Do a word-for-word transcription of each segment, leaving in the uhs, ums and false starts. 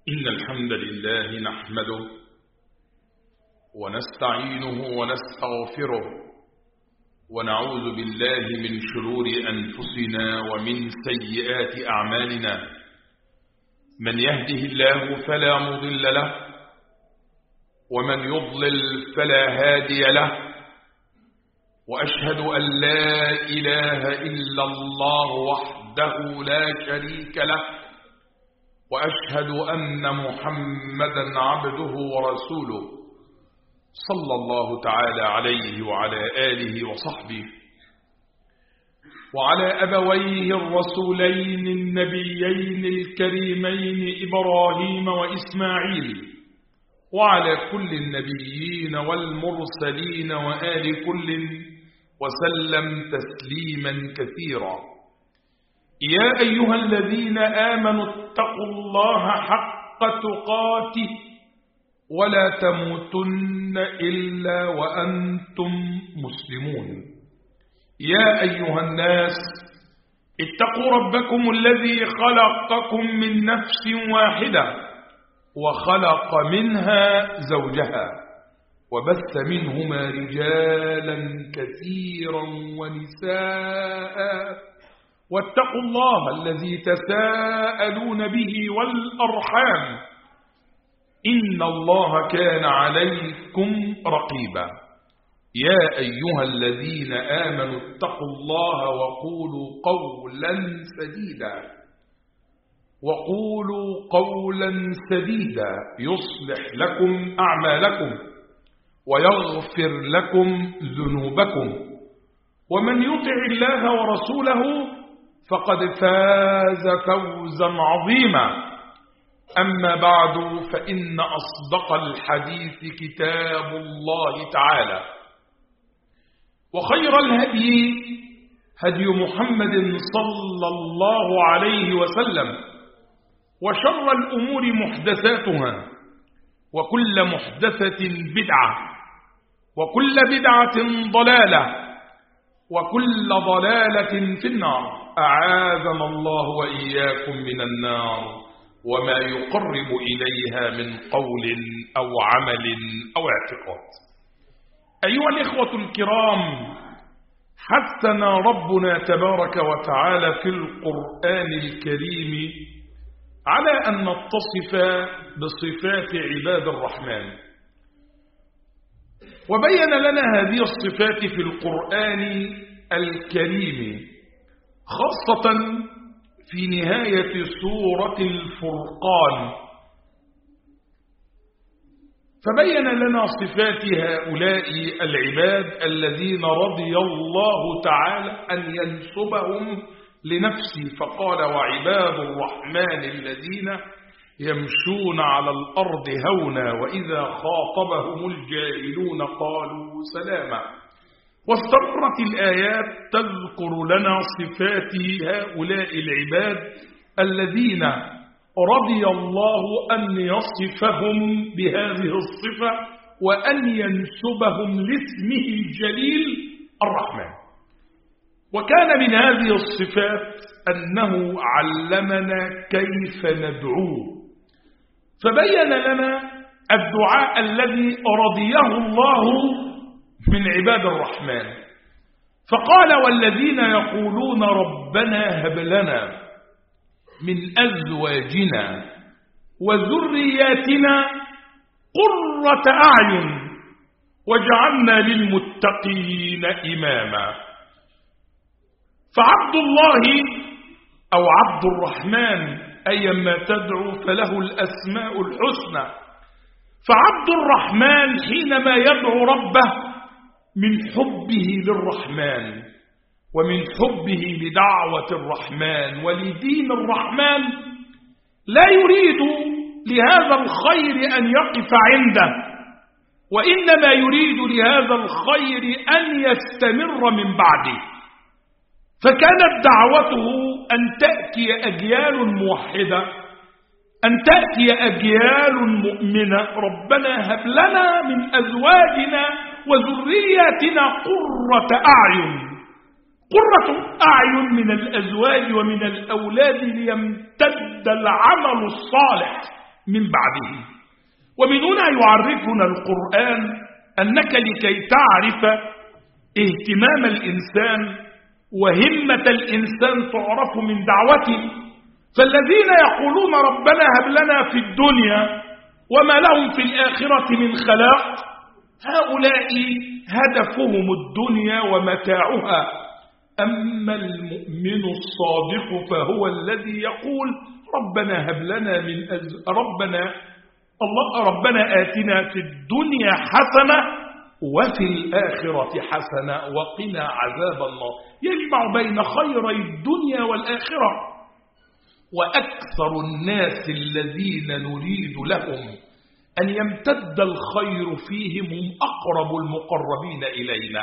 إن الحمد لله نحمده ونستعينه ونستغفره ونعوذ بالله من شرور أنفسنا ومن سيئات أعمالنا. من يهده الله فلا مضل له ومن يضلل فلا هادي له، وأشهد أن لا إله إلا الله وحده لا شريك له، وأشهد أن محمدا عبده ورسوله صلى الله تعالى عليه وعلى آله وصحبه وعلى أبويه الرسولين النبيين الكريمين إبراهيم وإسماعيل، وعلى كل النبيين والمرسلين وآل كل وسلم تسليما كثيرا. يا أيها الذين آمنوا اتقوا الله حق تقاته ولا تموتن إلا وأنتم مسلمون. يا أيها الناس اتقوا ربكم الذي خلقكم من نفس واحدة وخلق منها زوجها وبث منهما رجالا كثيرا ونساء، واتقوا الله الذي تساءلون به والأرحام إن الله كان عليكم رقيبا. يا أيها الذين آمنوا اتقوا الله وقولوا قولا سديدا وقولوا قولا سديدا يصلح لكم أعمالكم ويغفر لكم ذنوبكم، ومن يطع الله ورسوله فقد فاز فوزا عظيما. أما بعد، فإن أصدق الحديث كتاب الله تعالى، وخير الهدي هدي محمد صلى الله عليه وسلم، وشر الأمور محدثاتها، وكل محدثة بدعة، وكل بدعة ضلالة، وكل ضلالة في النار. أعاذنا الله وإياكم من النار وما يقرب إليها من قول أو عمل أو اعتقاد. أيها الإخوة الكرام، حثنا ربنا تبارك وتعالى في القرآن الكريم على أن نتصف بصفات عباد الرحمن، وبين لنا هذه الصفات في القرآن الكريم، خاصة في نهاية سورة الفرقان، فبين لنا صفات هؤلاء العباد الذين رضي الله تعالى أن ينسبهم لنفسه، فقال: وعباد الرحمن الذين يمشون على الأرض هونا وإذا خاطبهم الجاهلون قالوا سلاما. واستمرت الآيات تذكر لنا صفات هؤلاء العباد الذين رضي الله أن يصفهم بهذه الصفة وأن ينسبهم لاسمه الجليل الرحمن. وكان من هذه الصفات أنه علمنا كيف ندعوه، فبين لنا الدعاء الذي رضيه الله من عباد الرحمن، فقال: والذين يقولون ربنا هب لنا من أزواجنا وذرياتنا قرة أعين واجعلنا للمتقين إماما. فعبد الله أو عبد الرحمن أيما تدعو فله الأسماء الحسنى، فعبد الرحمن حينما يدعو ربه من حبه للرحمن ومن حبه لدعوة الرحمن ولدين الرحمن لا يريد لهذا الخير أن يقف عنده، وإنما يريد لهذا الخير أن يستمر من بعده. فكانت دعوته أن تأتي أجيال موحدة، أن تأتي أجيال مؤمنة. ربنا هب لنا من أزواجنا وذرياتنا قرة أعين. قرة أعين من الأزواج ومن الأولاد ليمتد العمل الصالح من بعده. ومن هنا يعرفنا القرآن أنك لكي تعرف اهتمام الإنسان وهمة الإنسان تعرف من دعوته. فالذين يقولون ربنا هب لنا في الدنيا وما لهم في الآخرة من خلاق، هؤلاء هدفهم الدنيا ومتاعها. أما المؤمن الصادق فهو الذي يقول ربنا هب لنا من أز... ربنا الله ربنا آتنا في الدنيا حسنة وفي الآخرة حسنة وقنا عذاب النار، يجمع بين خيري الدنيا والآخرة. وأكثر الناس الذين نريد لهم أن يمتد الخير فيهم هم أقرب المقربين إلينا،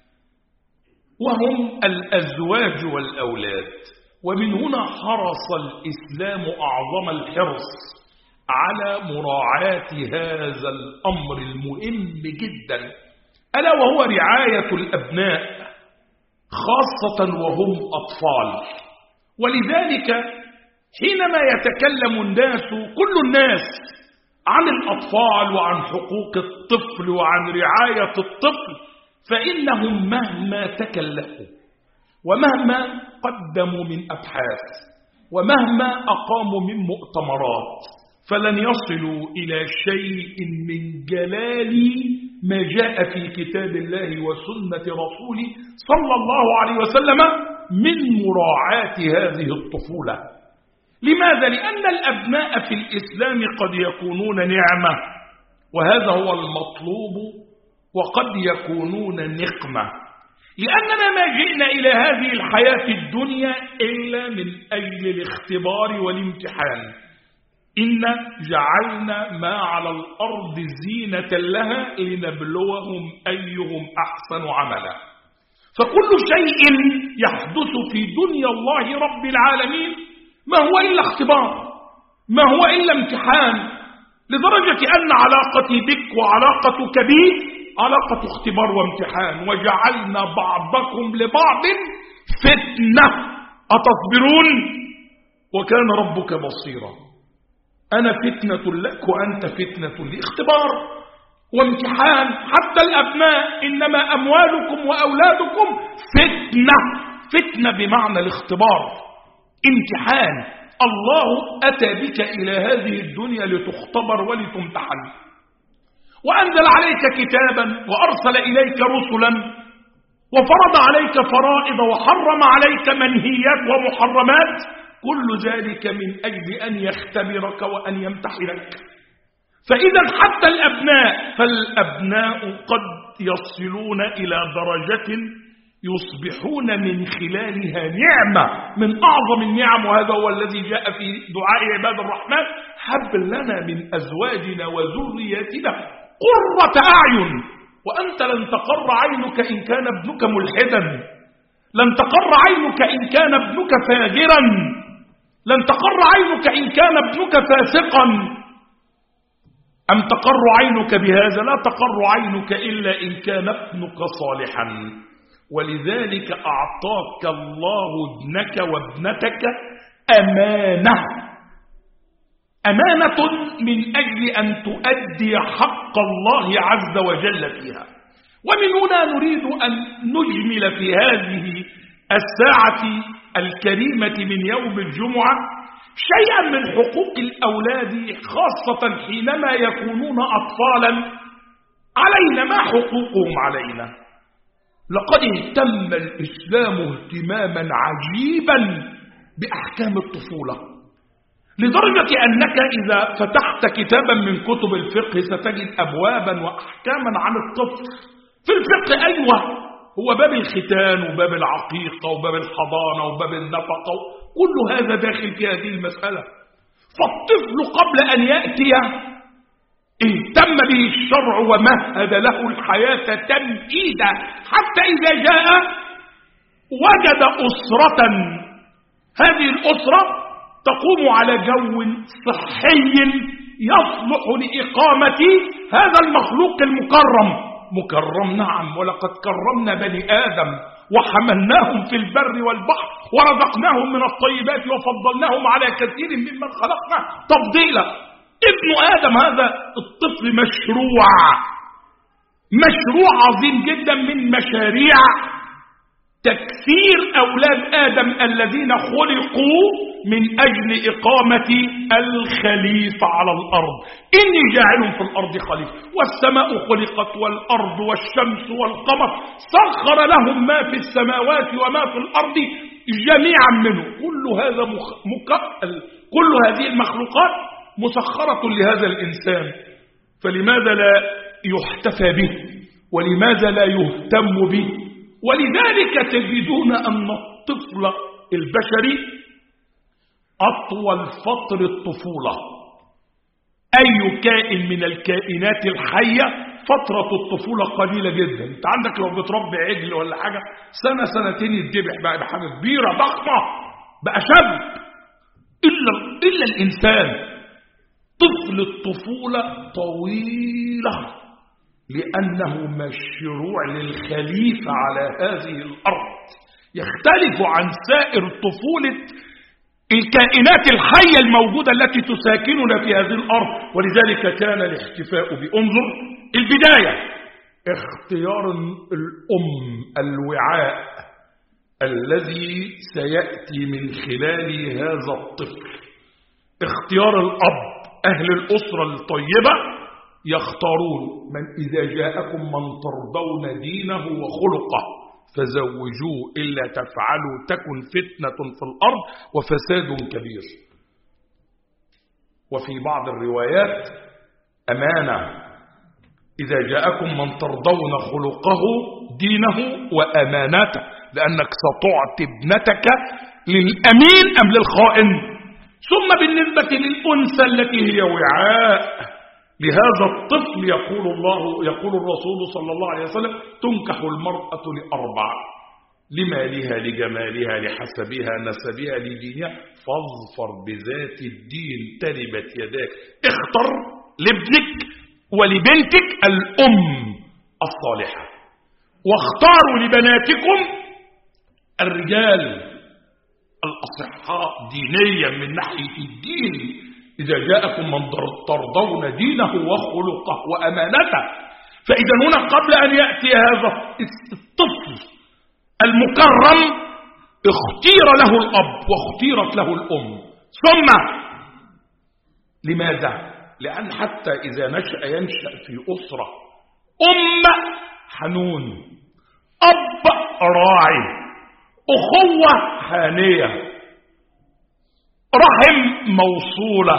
وهم الأزواج والأولاد. ومن هنا حرص الإسلام أعظم الحرص على مراعاة هذا الأمر المهم جدا، ألا وهو رعاية الأبناء خاصة وهم أطفال. ولذلك حينما يتكلم الناس كل الناس عن الأطفال وعن حقوق الطفل وعن رعاية الطفل، فإنهم مهما تكلفوا ومهما قدموا من أبحاث ومهما أقاموا من مؤتمرات فلن يصلوا إلى شيء من جلال ما جاء في كتاب الله وسنة رسوله صلى الله عليه وسلم من مراعاة هذه الطفولة. لماذا؟ لأن الأبناء في الإسلام قد يكونون نعمة وهذا هو المطلوب، وقد يكونون نقمة، لأننا ما جئنا إلى هذه الحياة الدنيا إلا من أجل الاختبار والامتحان. إن جعلنا ما على الأرض زينة لها لنبلوهم أيهم أحسن عملا. فكل شيء يحدث في دنيا الله رب العالمين ما هو إلا اختبار، ما هو إلا امتحان، لدرجة أن علاقتي بك وعلاقتك بي علاقة اختبار وامتحان. وجعلنا بعضكم لبعض فتنة أتصبرون وكان ربك بصيرا. أنا فتنة لك وأنت فتنة لي، اختبار وامتحان. حتى الأبناء إنما أموالكم وأولادكم فتنة، فتنة بمعنى الاختبار، امتحان. الله أتى بك إلى هذه الدنيا لتختبر ولتمتحن، وأنزل عليك كتابا وأرسل إليك رسلا وفرض عليك فرائض وحرم عليك منهيات ومحرمات، كل ذلك من أجل أن يختبرك وأن يمتحنك. فإذا حتى الأبناء فالأبناء قد يصلون إلى درجة يصبحون من خلالها نعمة من أعظم النعم، وهذا هو الذي جاء في دعاء عباد الرحمن: هب لنا من أزواجنا وذرياتنا قرة أعين. وأنت لن تقر عينك إن كان ابنك ملحدا، لن تقر عينك إن كان ابنك فاجرا، لن تقر عينك إن كان ابنك فاسقا. أم تقر عينك بهذا؟ لا تقر عينك إلا إن كان ابنك صالحا. ولذلك أعطاك الله ابنك وابنتك أمانة، أمانة من أجل أن تؤدي حق الله عز وجل فيها. ومن هنا نريد أن نجمل في هذه الساعة الكريمة من يوم الجمعة شيئا من حقوق الأولاد، خاصة حينما يكونون أطفالا. علينا ما حقوقهم علينا؟ لقد اهتم الإسلام اهتماما عجيبا بأحكام الطفولة، لدرجة أنك إذا فتحت كتابا من كتب الفقه ستجد أبوابا وأحكاما عن الطفل في الفقه. أيوة، هو باب الختان وباب العقيقة وباب الحضانة وباب النفقة، كل هذا داخل في هذه المسألة. فالطفل قبل أن يأتي اهتم به الشرع ومهد له الحياة تمهيدا، حتى إذا جاء وجد أسرة، هذه الأسرة تقوم على جو صحي يصلح لإقامة هذا المخلوق المكرم. مكرم نعم، ولقد كرمنا بني آدم وحملناهم في البر والبحر ورزقناهم من الطيبات وفضلناهم على كثير ممن خلقنا تفضيلا. ابن آدم هذا الطفل مشروع، مشروع عظيم جدا من مشاريع تكثير أولاد آدم الذين خلقوا من أجل إقامة الخليفة على الأرض. إني جاعل في الأرض خليفة، والسماء خلقت والأرض والشمس والقمر سخر لهم ما في السماوات وما في الأرض جميعا منه. كل هذا مخ... مك... كل هذه المخلوقات مسخرة لهذا الإنسان، فلماذا لا يحتفى به ولماذا لا يهتم به؟ ولذلك تجدون أن الطفل البشري أطول فترة طفولة أي كائن من الكائنات الحية فترة الطفولة قليلة جدا. انت عندك لو بتربي عجل ولا حاجة سنة سنتين يتذبح بقى بحاجة كبيرة ضخمة بقى شاب. إلا, إلا الإنسان طفل الطفولة طويلة لأنه مشروع للخليفة على هذه الأرض، يختلف عن سائر طفولة الكائنات الحية الموجودة التي تساكننا في هذه الأرض. ولذلك كان الاحتفاء بأنظر البداية اختيار الأم الوعاء الذي سيأتي من خلال هذا الطفل، اختيار الأب أهل الأسرة الطيبة يختارون من إذا جاءكم من ترضون دينه وخلقه فزوجوه إلا تفعلوا تكن فتنة في الأرض وفساد كبير. وفي بعض الروايات أمانة، إذا جاءكم من ترضون خلقه دينه وأمانته، لأنك ستعطي ابنتك للأمين أم للخائن. ثم بالنسبة للأنثى التي هي وعاء لهذا الطفل يقول الله يقول الرسول صلى الله عليه وسلم تنكح المرأة لأربع: لمالها، لجمالها، لحسبها، نسبها، لدينها، فاظفر بذات الدين تربت يداك. اختر لابنك ولبنتك الأم الصالحة، واختاروا لبناتكم الرجال الأصحاء دينيا من ناحية الدين، إذا جاءكم من ترضون دينه وخلقه وأمانته. فإذا هنا قبل أن يأتي هذا الطفل المكرم اختير له الأب واختيرت له الأم. ثم لماذا؟ لأن حتى إذا نشأ ينشأ في أسرة أم حنون، أب راعي، أخوة حانية، رحم موصولة،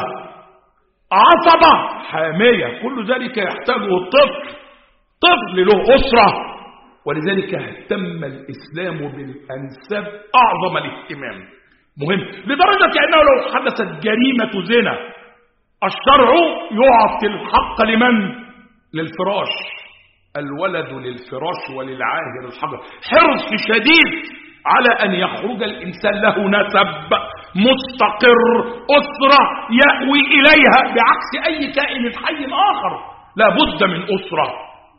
عصبة حامية، كل ذلك يحتاجه الطفل. طفل له أسرة. ولذلك اهتم الإسلام بالأنساب أعظم الاهتمام، مهم لدرجة أنه لو حدثت جريمة زنا الشرع يعطي الحق لمن؟ للفراش، الولد للفراش وللعاهر الحجر. حرص شديد على أن يخرج الإنسان له نسب مستقر، أسرة يأوي إليها، بعكس أي كائن حي آخر لا بد من أسرة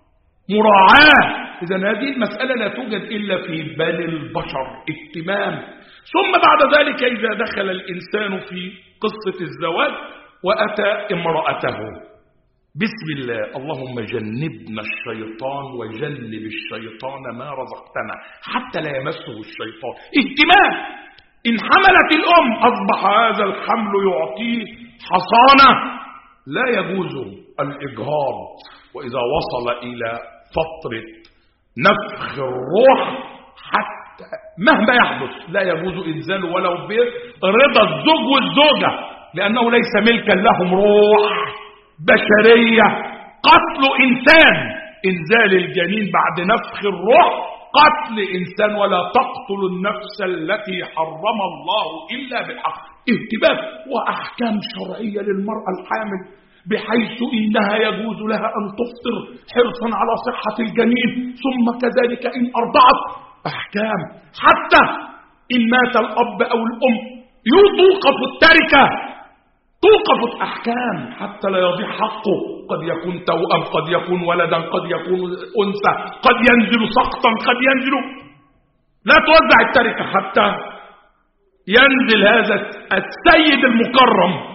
مراعاة. إذن هذه المسألة لا توجد إلا في بني البشر، اهتمام. ثم بعد ذلك إذا دخل الإنسان في قصة الزواج وأتى امرأته، بسم الله، اللهم جنبنا الشيطان وجنب الشيطان ما رزقتنا، حتى لا يمسه الشيطان. اهتمام. إن حملت الأم أصبح هذا الحمل يعطيه حصانة، لا يجوز الإجهاض. وإذا وصل إلى فترة نفخ الروح حتى مهما يحدث لا يجوز إنزال ولو برضا الزوج والزوجة، لأنه ليس ملكا لهم روح بشرية. قتل إنسان، إنزال الجنين بعد نفخ الروح قتل إنسان، ولا تقتل النفس التي حرم الله إلا بالحق. اهتمام وأحكام شرعية للمرأة الحامل، بحيث إنها يجوز لها أن تفطر حرصا على صحة الجنين، ثم كذلك إن أرضعت. أحكام حتى إن مات الأب أو الأم يوقف التركة، توقف الأحكام حتى لا يضيع حقه. قد يكون توأم، قد يكون ولدا، قد يكون أنثى، قد ينزل سقطا، قد ينزل. لا توزع التركة حتى ينزل هذا السيد المكرم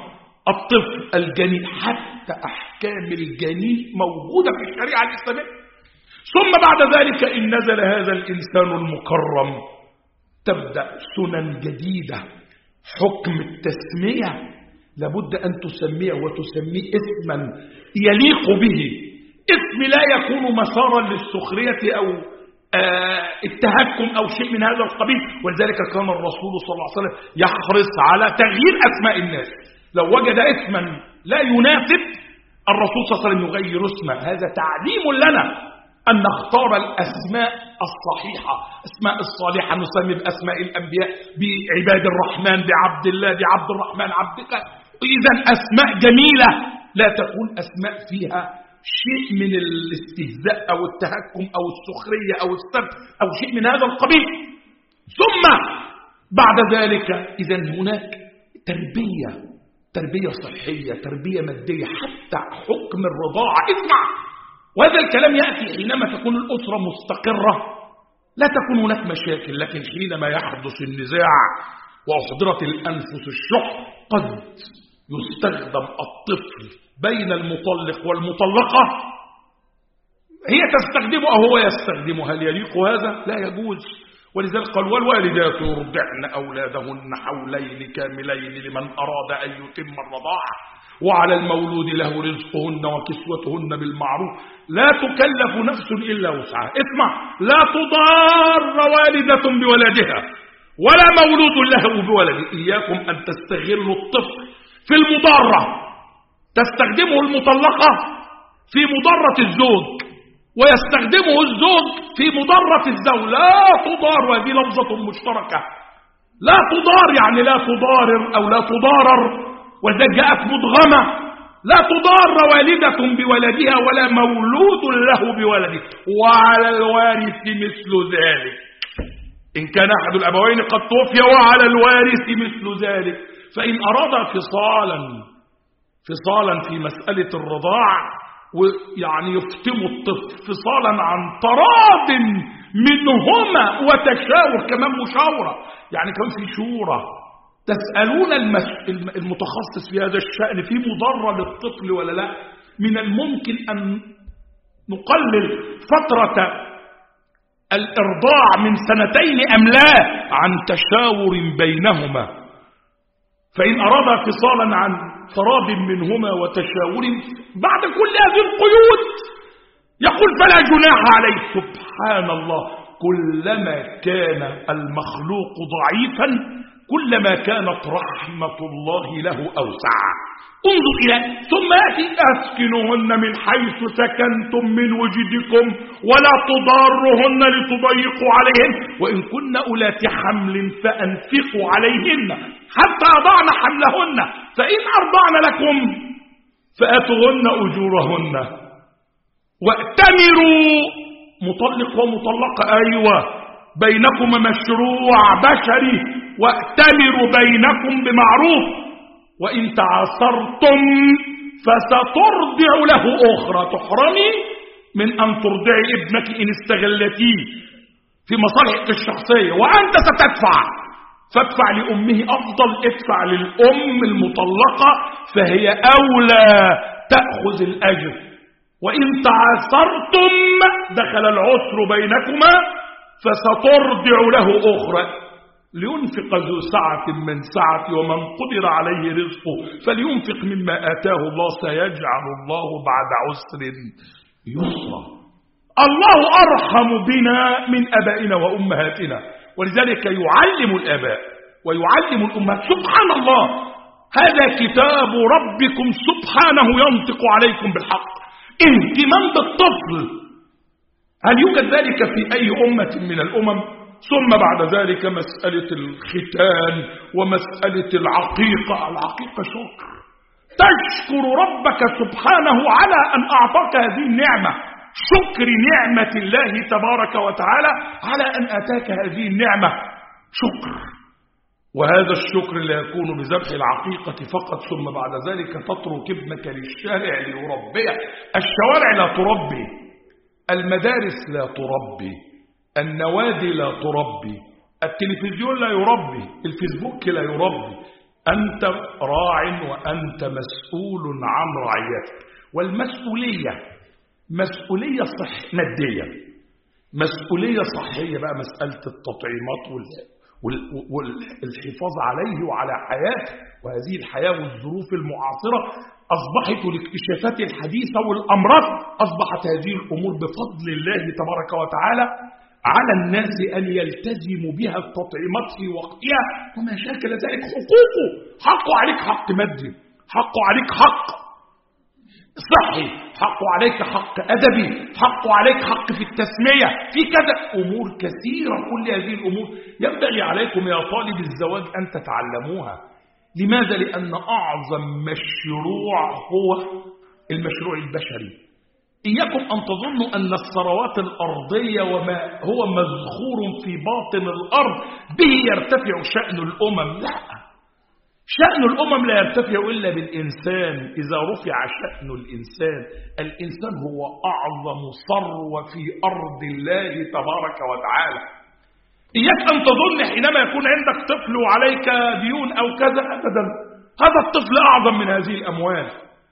الطفل الجنين، حتى أحكام الجنين موجودة في الشريعة الإسلامية. ثم بعد ذلك إن نزل هذا الإنسان المكرم تبدأ سنن جديدة. حكم التسمية لابد أن تسميه وتسميه اسما يليق به، اسم لا يكون مسارا للسخرية أو آه التهكم أو شيء من هذا القبيل. ولذلك كان الرسول صلى الله عليه وسلم يحرص على تغيير أسماء الناس. لو وجد اسما لا يناسب الرسول صلى الله عليه وسلم يغير اسمه. هذا تعليم لنا أن نختار الأسماء الصحيحة، أسماء الصالحة، نسمي بأسماء الأنبياء، بعباد الرحمن، بعبد الله، بعبد الرحمن، عبدك. إذن أسماء جميلة لا تكون أسماء فيها شيء من الاستهزاء أو التهكم أو السخرية أو السب أو شيء من هذا القبيل. ثم بعد ذلك إذن هناك تربية، تربية صحية، تربية مادية، حتى حكم الرضاعة. اسمع، وهذا الكلام يأتي حينما تكون الأسرة مستقرة لا تكون هناك مشاكل، لكن حينما يحدث النزاع وأحضرت الأنفس الشح قد يستخدم الطفل بين المطلق والمطلقة، هي تستخدمه أو هو يستخدمه. هل يليق هذا؟ لا يجوز. ولذلك قال والوالدات يرضعن أولادهن حولين كاملين لمن أراد أن يتم الرضاعة وعلى المولود له رزقهن وكسوتهن بالمعروف لا تكلف نفس إلا وسعها. اسمع، لا تضار والدة بولدها ولا مولود له بولده. إياكم أن تستغلوا الطفل في المضارة، تستخدمه المطلقة في مضرة الزوج ويستخدمه الزوج في مضرة الزوج. لا تضار، وهذه لفظة مشتركة. لا تضار يعني لا تضارر أو لا تضارر، وإذا جاءت مدغمة. لا تضار والدة بولدها ولا مولود له بولده وعلى الوارث مثل ذلك إن كان أحد الأبوين قد توفي وعلى الوارث مثل ذلك. فإن أراد فصالا فصالا في مسألة الرضاع ويعني يفتم الطفل فصالا عن تراض منهما وتشاور، كمان مشاورة، يعني كان في شورى. تسألون المتخصص في هذا الشأن في مضرة للطفل ولا لا؟ من الممكن أن نقلل فترة الإرضاع من سنتين أم لا عن تشاور بينهما. فإن أراد فصالا عن تراض منهما وتشاور بعد كل هذه القيود يقول فلا جناح عليه. سبحان الله، كلما كان المخلوق ضعيفا كلما كانت رحمة الله له أوسع. انظر إلى ثم يأتي أسكنوهن من حيث سكنتم من وجدكم ولا تضارهن لتضيقوا عليهن وإن كن أولات حمل فأنفقوا عليهن حتى أضعن حملهن فإن أرضعن لكم فآتوهن أجورهن وائتمروا. مطلق ومطلقة، أيوة، بينكم مشروع بشري، وائتمروا بينكم بمعروف وإن تعاصرتم فسترضع له أخرى. تحرمي من أن ترضعي ابنك إن استغلتيه في مصالحك الشخصية وأنت ستدفع، فادفع لأمه أفضل، ادفع للأم المطلقة فهي أولى تأخذ الأجر. وإن تعاصرتم دخل العسر بينكما فسترضع له أخرى. لينفق ذو سعة من سعة ومن قدر عليه رزقه فلينفق مما آتاه الله سيجعل الله بعد عسر يسرا. الله أرحم بنا من أبائنا وأمهاتنا، ولذلك يعلم الآباء ويعلم الأمهات. سبحان الله، هذا كتاب ربكم سبحانه ينطق عليكم بالحق. اهتمام بالطفل، هل يوجد ذلك في أي أمة من الأمم؟ ثم بعد ذلك مسألة الختان ومسألة العقيقة. العقيقة شكر، تشكر ربك سبحانه على أن أعطاك هذه النعمة، شكر نعمة الله تبارك وتعالى على أن أتاك هذه النعمة شكر. وهذا الشكر لا يكون بذبح العقيقة فقط، ثم بعد ذلك تترك ابنك للشارع ليربيه. الشوارع لا تربي، المدارس لا تربي، النوادي لا تربي، التلفزيون لا يربي، الفيسبوك لا يربي، أنت راع وأنت مسؤول عن رعيتك، والمسؤولية مسؤولية صح مادية، مسؤولية صحية بقى، مسألة التطعيمات والحفاظ عليه وعلى حياته، وهذه الحياة والظروف المعاصرة أصبحت الاكتشافات الحديثة والأمراض، أصبحت هذه الأمور بفضل الله تبارك وتعالى على الناس أن يلتزموا بها التطعيمات في وقتها وما شاكل ذلك. حقوقه، حقه عليك حق مادي، حقه عليك حق صحي، حقه عليك حق أدبي، حقه عليك حق في التسمية، في كذا أمور كثيرة. كل هذه الأمور ينبغي عليكم يا طالب الزواج أن تتعلموها. لماذا؟ لأن أعظم مشروع هو المشروع البشري. إياكم أن تظنوا أن الثروات الأرضية وما هو مذخور في باطن الأرض به يرتفع شأن الأمم. لا، شأن الأمم لا يرتفع إلا بالإنسان. إذا رفع شأن الإنسان، الإنسان هو أعظم ثروة في أرض الله تبارك وتعالى. إياك أن تظن حينما يكون عندك طفل وعليك ديون أو كذا، أبدا، هذا الطفل أعظم من هذه الأموال.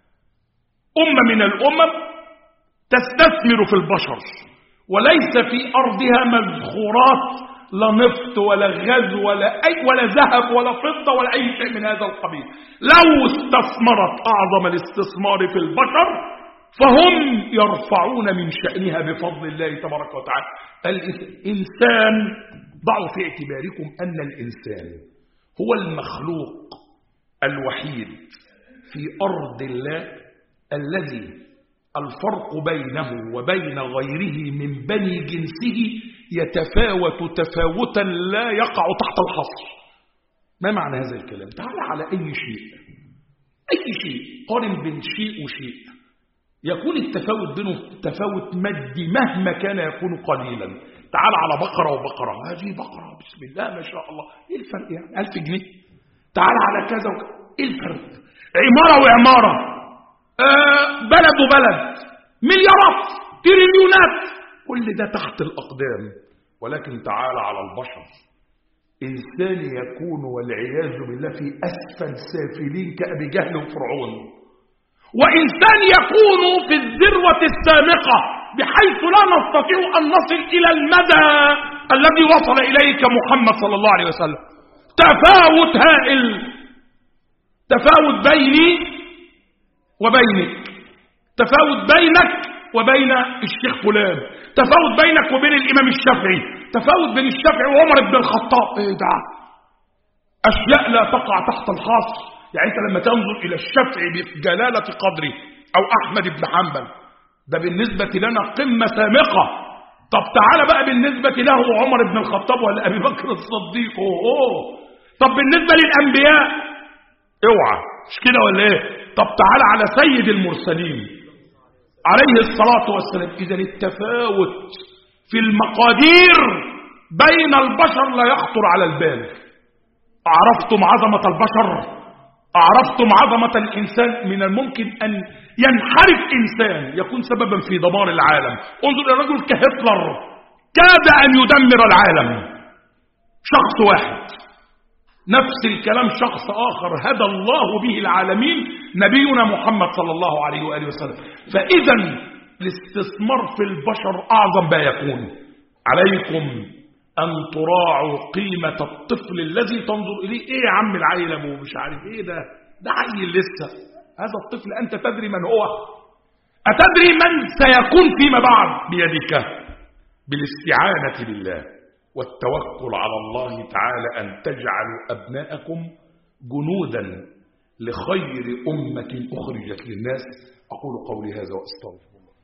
أمة من الأمم تستثمر في البشر، وليس في أرضها مذخورات، لا نفط ولا غاز ولا أي ولا ذهب ولا فضة ولا أي شيء من هذا القبيل. لو استثمرت أعظم الاستثمار في البشر فهم يرفعون من شأنها بفضل الله تبارك وتعالى. الإنسان، ضعوا في اعتباركم أن الإنسان هو المخلوق الوحيد في أرض الله الذي الفرق بينه وبين غيره من بني جنسه يتفاوت تفاوتا لا يقع تحت الحصر. ما معنى هذا الكلام؟ تعال على أي شيء، أي شيء، قارن بين شيء وشيء، يكون التفاوت بينه تفاوت مادي مهما كان يكون قليلا. تعال على بقرة وبقرة، هذه بقرة بسم الله ما شاء الله، إيه الفرق يعني؟ ألف جنيه. تعال على كذا وكذا، إيه الفرق؟ عمارة وعمارة، آه بلد وبلد، مليارات، تريليونات، كل ده تحت الأقدام. ولكن تعال على البشر، إنسان يكون والعياذ بالله في أسفل سافلين كأبي جهل وفرعون، وإنسان يكون في الذروة السامقة بحيث لا نستطيع أن نصل إلى المدى الذي وصل إليك محمد صلى الله عليه وسلم. تفاوت هائل، تفاوت بيني وبينك، تفاوت بينك وبين الشيخ فلان، تفاوت بينك وبين الإمام الشافعي، تفاوت بين الشافعي وعمر بن الخطاب. ايه ده؟ أشياء لا تقع تحت الحصر. يعني أنت لما تنظر إلى الشافعي بجلالة قدره أو أحمد بن حنبل، ده بالنسبة لنا قمة سامقة. طب تعالى بقى بالنسبة له عمر بن الخطاب ولا أبي بكر الصديق. أوه. طب بالنسبة للأنبياء اوعى، مش كده ولا ايه؟ طب تعالى على سيد المرسلين عليه الصلاة والسلام. إذن التفاوت في المقادير بين البشر لا يخطر على البال. أعرفتم عظمة البشر؟ أعرفتم عظمة الإنسان؟ من الممكن أن ينحرف إنسان يكون سببا في دمار العالم. انظر إلى رجل كهتلر كاد أن يدمر العالم، شخص واحد. نفس الكلام شخص آخر هدى الله به العالمين، نبينا محمد صلى الله عليه وآله وسلم. فإذا الاستثمار في البشر أعظم ما يكون. عليكم أن تراعوا قيمة الطفل الذي تنظر إليه. إيه يا عم العيل أبوه مش عارف إيه ده، ده عيل لسه. هذا الطفل أنت تدري من هو؟ أتدري من سيكون فيما بعد؟ بيدك، بالاستعانة بالله والتوكل على الله تعالى أن تجعلوا أبناءكم جنودا لخير أمة أخرجت للناس. أقول قولي هذا وأستغفر الله.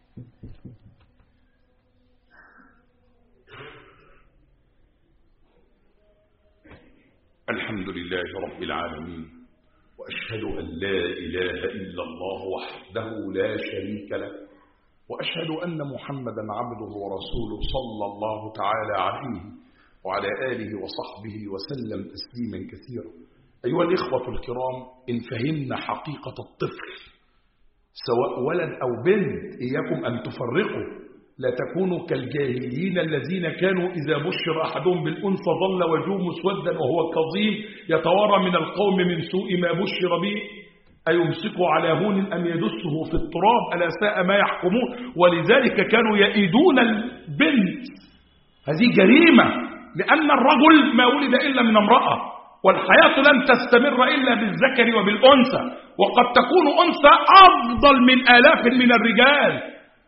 الحمد لله رب العالمين، وأشهد أن لا إله إلا الله وحده لا شريك له، وأشهد أن محمدا عبده ورسوله صلى الله تعالى عليه وعلى آله وصحبه وسلم تسليما كثيرا. أيها الإخوة الكرام، إن فهمنا حقيقة الطفل سواء ولد أو بنت، إياكم أن تفرقوا. لا تكونوا كالجاهلين الذين كانوا إذا بشر أحدهم بالأنثى ظل وجهه مسودا وهو كظيم يتوارى من القوم من سوء ما بشر به أيمسكه على هون أم يدسه في التراب ألا ساء ما يحكمون. ولذلك كانوا يئدون البنت، هذه جريمة، لأن الرجل ما ولد إلا من امرأة، والحياة لن تستمر إلا بالذكر وبالأنثى، وقد تكون أنثى أفضل من آلاف من الرجال،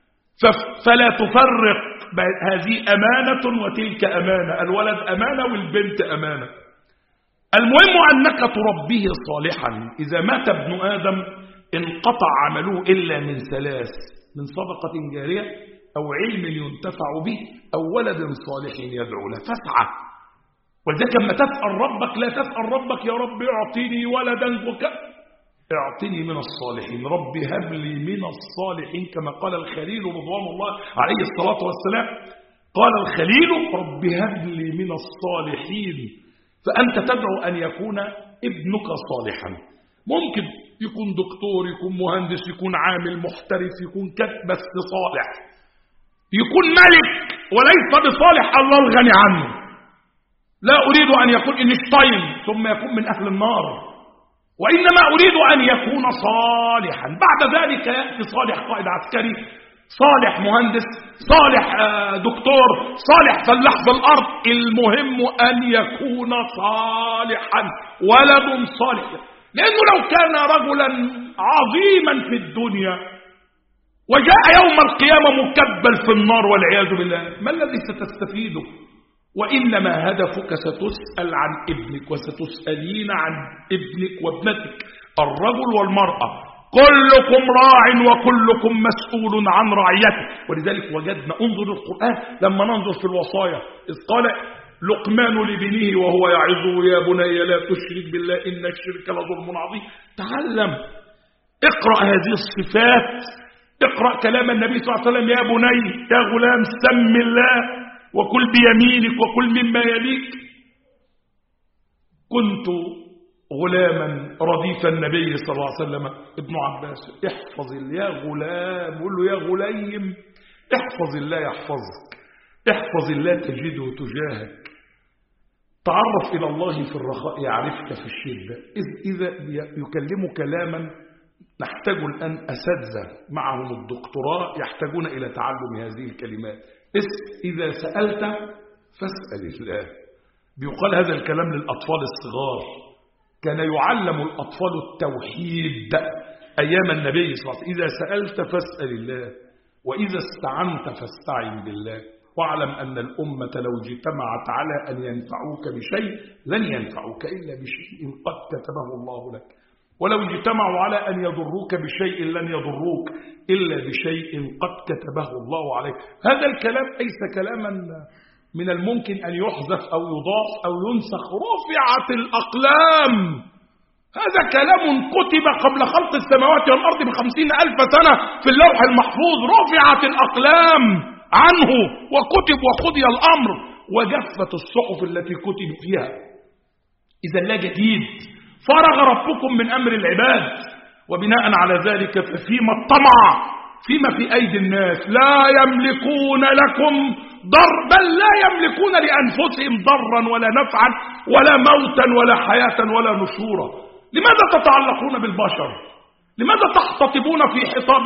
فلا تفرق، هذه أمانة وتلك أمانة، الولد أمانة والبنت أمانة. المهم أنك تربيه صالحا. إذا مات ابن آدم انقطع عمله إلا من ثلاث: من صدقة جارية أو علم ينتفع به أو ولد صالح يدعو له. فاسعى. ولذلك لما تسأل ربك لا تسأل ربك يا رب اعطيني ولدا وكذا، اعطني من الصالحين، رب هب لي من الصالحين، كما قال الخليل رضوان الله عليه الصلاة والسلام. قال الخليل رب هب لي من الصالحين. فأنت تدعو أن يكون ابنك صالحا. ممكن يكون دكتور، يكون مهندس، يكون عامل محترف، يكون كتب، بس صالح. يكون ملك وليس بصالح الله الغني عنه. لا أريد أن يكون إينشتاين ثم يكون من أهل النار، وإنما أريد أن يكون صالحا. بعد ذلك يأتي صالح قائد عسكري، صالح مهندس، صالح دكتور، صالح فلاح في الأرض. المهم أن يكون صالحا، ولد صالح. لأنه لو كان رجلا عظيما في الدنيا وجاء يوم القيامة مكبل في النار والعياذ بالله، ما الذي ستستفيده؟ وإنما هدفك ستسأل عن ابنك وستسألين عن ابنك وابنتك، الرجل والمرأة، كلكم راع وكلكم مسؤول عن رعيته. ولذلك وجدنا، انظر القرآن لما ننظر في الوصايا، إذ قال لقمان لبنيه وهو يعظه يا بني لا تشرك بالله إن الشرك لظلم عظيم. تعلم، اقرأ هذه الصفات، اقرأ كلام النبي صلى الله عليه وسلم: يا بني يا غلام سم الله وكل بيمينك وكل مما يليك. كنت غلاما رديف النبي صلى الله عليه وسلم، ابن عباس: احفظ الله يا غلام، قل له يا غليم احفظ الله يحفظك، احفظ الله تجده تجاهك، تعرف إلى الله في الرخاء يعرفك في الشدة. إذا يكلم كلاما نحتاج الآن أساتذة معهم الدكتوراه يحتاجون إلى تعلم هذه الكلمات. إذا سألت فاسأل الله. بيقال هذا الكلام للأطفال الصغار، كان يعلم الأطفال التوحيد أيام النبي صلى الله عليه وسلم: إذا سألت فاسأل الله، وإذا استعنت فاستعن بالله، واعلم أن الأمة لو اجتمعت على أن ينفعوك بشيء لن ينفعوك إلا بشيء قد كتبه الله لك، ولو اجتمعوا على أن يضروك بشيء لن يضروك إلا بشيء قد كتبه الله عليك. هذا الكلام ليس كلاما من الممكن أن يحذف أو يضاف أو ينسخ. رفعت الأقلام، هذا كلام كتب قبل خلق السماوات والأرض بخمسين ألف سنة في اللوح المحفوظ. رفعت الأقلام عنه وكتب وقضي الأمر وجفت الصحف التي كتب فيها. إذا لا جديد، فرغ ربكم من أمر العباد، وبناء على ذلك ففيما الطمع فيما في أيدي الناس لا يملكون لكم ضر، بل لا يملكون لأنفسهم ضرا ولا نفعا ولا موتا ولا حياة ولا نشورا. لماذا تتعلقون بالبشر؟ لماذا تحتطبون في حطاب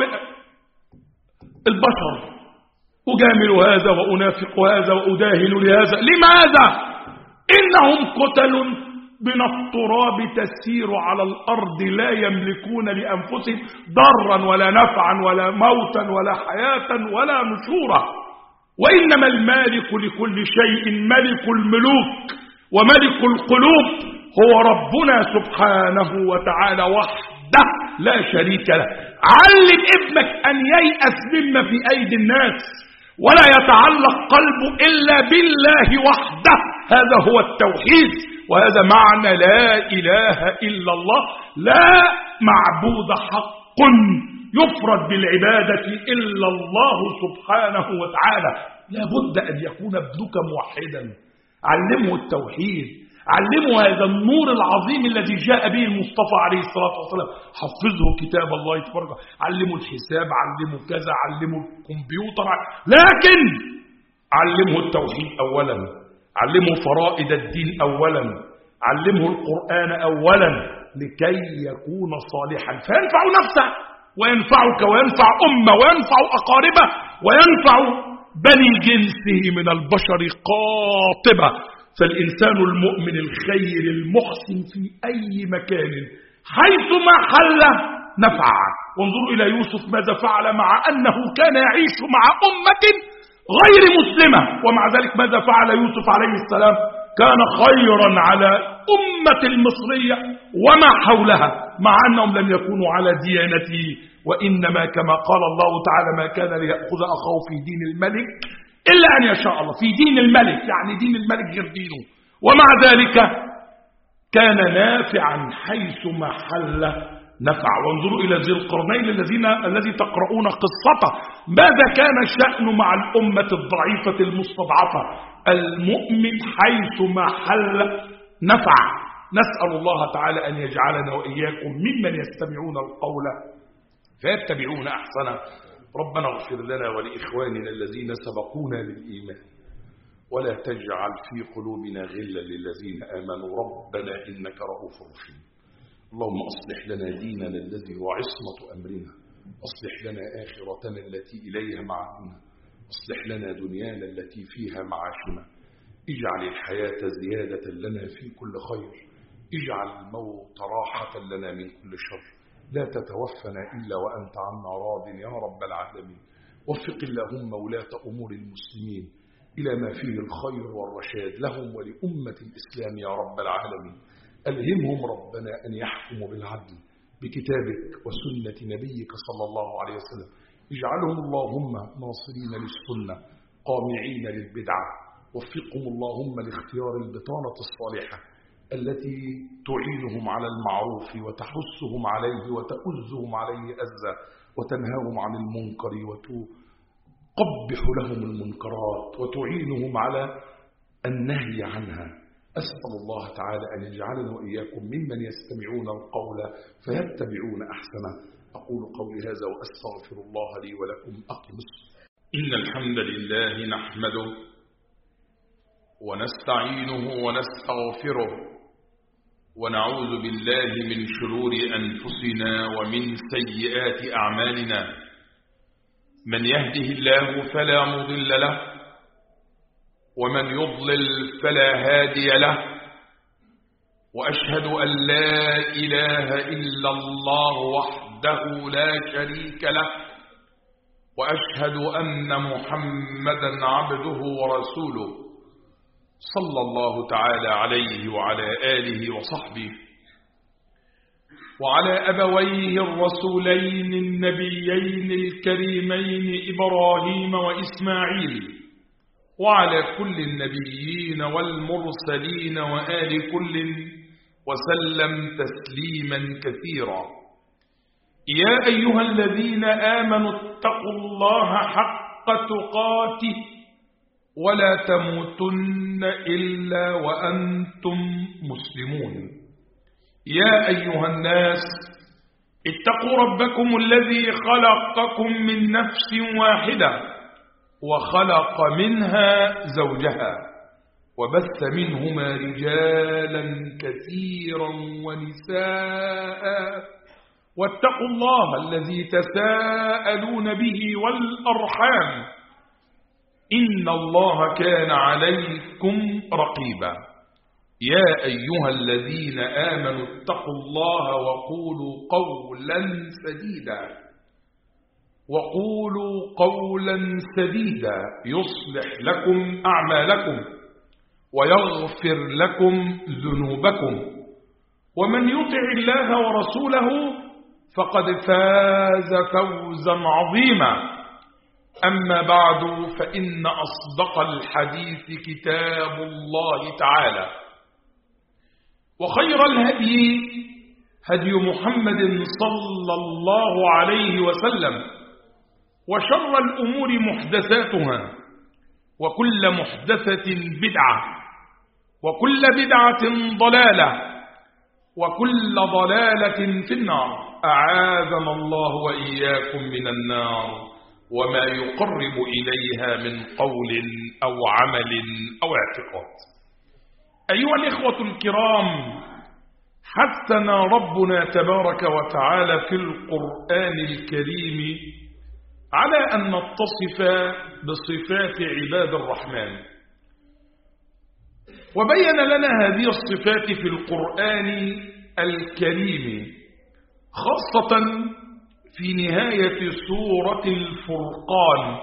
البشر؟ أجامل هذا وأنافق هذا وأداهن لهذا. لماذا؟ إنهم كتل من التراب تسير على الأرض، لا يملكون لأنفسهم ضرا ولا نفعا ولا موتا ولا حياة ولا نشورا. وإنما المالك لكل شيء ملك الملوك وملك القلوب هو ربنا سبحانه وتعالى وحده لا شريك له. علم ابنك أن ييأس مما في أيدي الناس ولا يتعلق قلبه إلا بالله وحده. هذا هو التوحيد، وهذا معنى لا إله إلا الله، لا معبود حق يفرد بالعبادة إلا الله سبحانه وتعالى. لا بد أن يكون ابنك موحدا. علمه التوحيد، علموا هذا النور العظيم الذي جاء به المصطفى عليه الصلاة والسلام، حفظه كتاب الله تبارك، علموا الحساب، علموا كذا، علموا الكمبيوتر، لكن علمه التوحيد أولا، علمه فرائض الدين أولا، علمه القرآن أولا لكي يكون صالحا فينفع نفسه وينفعك وينفع أمة وينفع أقاربه وينفع بني جنسه من البشر قاطبة. فالإنسان المؤمن الخير المحسن في أي مكان حيثما حل نفع. وانظروا إلى يوسف ماذا فعل مع أنه كان يعيش مع أمة غير مسلمة، ومع ذلك ماذا فعل يوسف عليه السلام؟ كان خيرا على أمة المصرية وما حولها، مع أنهم لم يكونوا على ديانته، وإنما كما قال الله تعالى ما كان ليأخذ أخاه في دين الملك إلا أن يشاء الله. في دين الملك يعني دين الملك غير دينه، ومع ذلك كان نافعا حيثما حل نفع. وانظروا إلى ذي القرنين الذين الذي تقرؤون قصته، ماذا كان الشأن مع الأمة الضعيفة المستضعفة؟ المؤمن حيثما حل نفع. نسأل الله تعالى أن يجعلنا وإياكم ممن يستمعون القول فيتبعون أحسنه. ربنا اغفر لنا ولإخواننا الذين سبقونا بالإيمان، ولا تجعل في قلوبنا غلا للذين آمنوا ربنا إنك رؤوف رحيم. اللهم أصلح لنا ديننا الذي هو عصمة أمرنا، أصلح لنا آخرتنا التي إليها معادنا، أصلح لنا دنيانا التي فيها معاشنا، اجعل الحياة زيادة لنا في كل خير، اجعل الموت راحة لنا من كل شر، لا تتوفنا إلا وأنت عنا راض يا رب العالمين. وفق اللهم ولاة أمور المسلمين إلى ما فيه الخير والرشاد لهم ولأمة الإسلام يا رب العالمين. ألهمهم ربنا أن يحكموا بالعدل بكتابك وسنة نبيك صلى الله عليه وسلم. اجعلهم اللهم ناصرين للسنة قامعين للبدعة. وفقهم اللهم لاختيار البطانة الصالحة التي تعينهم على المعروف وتحثهم عليه وتؤزهم عليه أزا وتنهاهم عن المنكر وتقبح لهم المنكرات وتعينهم على النهي عنها. أسأل الله تعالى أن يجعلنا وإياكم ممن يستمعون القول فيتبعون أحسنه. أقول قولي هذا وأستغفر الله لي ولكم. أقم الصلاة. إن الحمد لله نحمده ونستعينه ونستغفره ونعوذ بالله من شرور أنفسنا ومن سيئات أعمالنا. من يهده الله فلا مضل له ومن يضلل فلا هادي له، وأشهد أن لا إله إلا الله وحده لا شريك له، وأشهد أن محمدا عبده ورسوله صلى الله تعالى عليه وعلى آله وصحبه وعلى أبويه الرسولين النبيين الكريمين إبراهيم وإسماعيل، وعلى كل النبيين والمرسلين وآل كل وسلم تسليما كثيرا. يا أيها الذين آمنوا اتقوا الله حق تقاته ولا تموتن إلا وأنتم مسلمون. يا أيها الناس اتقوا ربكم الذي خلقكم من نفس واحدة وخلق منها زوجها وبث منهما رجالا كثيرا ونساء، واتقوا الله الذي تساءلون به والأرحام إن الله كان عليكم رقيبا. يا أيها الذين آمنوا اتقوا الله وقولوا قولا سديدا وقولوا قولا سديدا يصلح لكم أعمالكم ويغفر لكم ذنوبكم، ومن يطع الله ورسوله فقد فاز فوزا عظيما. أما بعد، فإن أصدق الحديث كتاب الله تعالى، وخير الهدي هدي محمد صلى الله عليه وسلم، وشر الأمور محدثاتها، وكل محدثة بدعة، وكل بدعة ضلالة وكل ضلالة في النار. أعاذنا الله وإياكم من النار وما يقرب إليها من قول أو عمل أو اعتقاد. أيها الإخوة الكرام، حثنا ربنا تبارك وتعالى في القرآن الكريم على أن نتصف بصفات عباد الرحمن، وبين لنا هذه الصفات في القرآن الكريم خاصة في نهاية سورة الفرقان،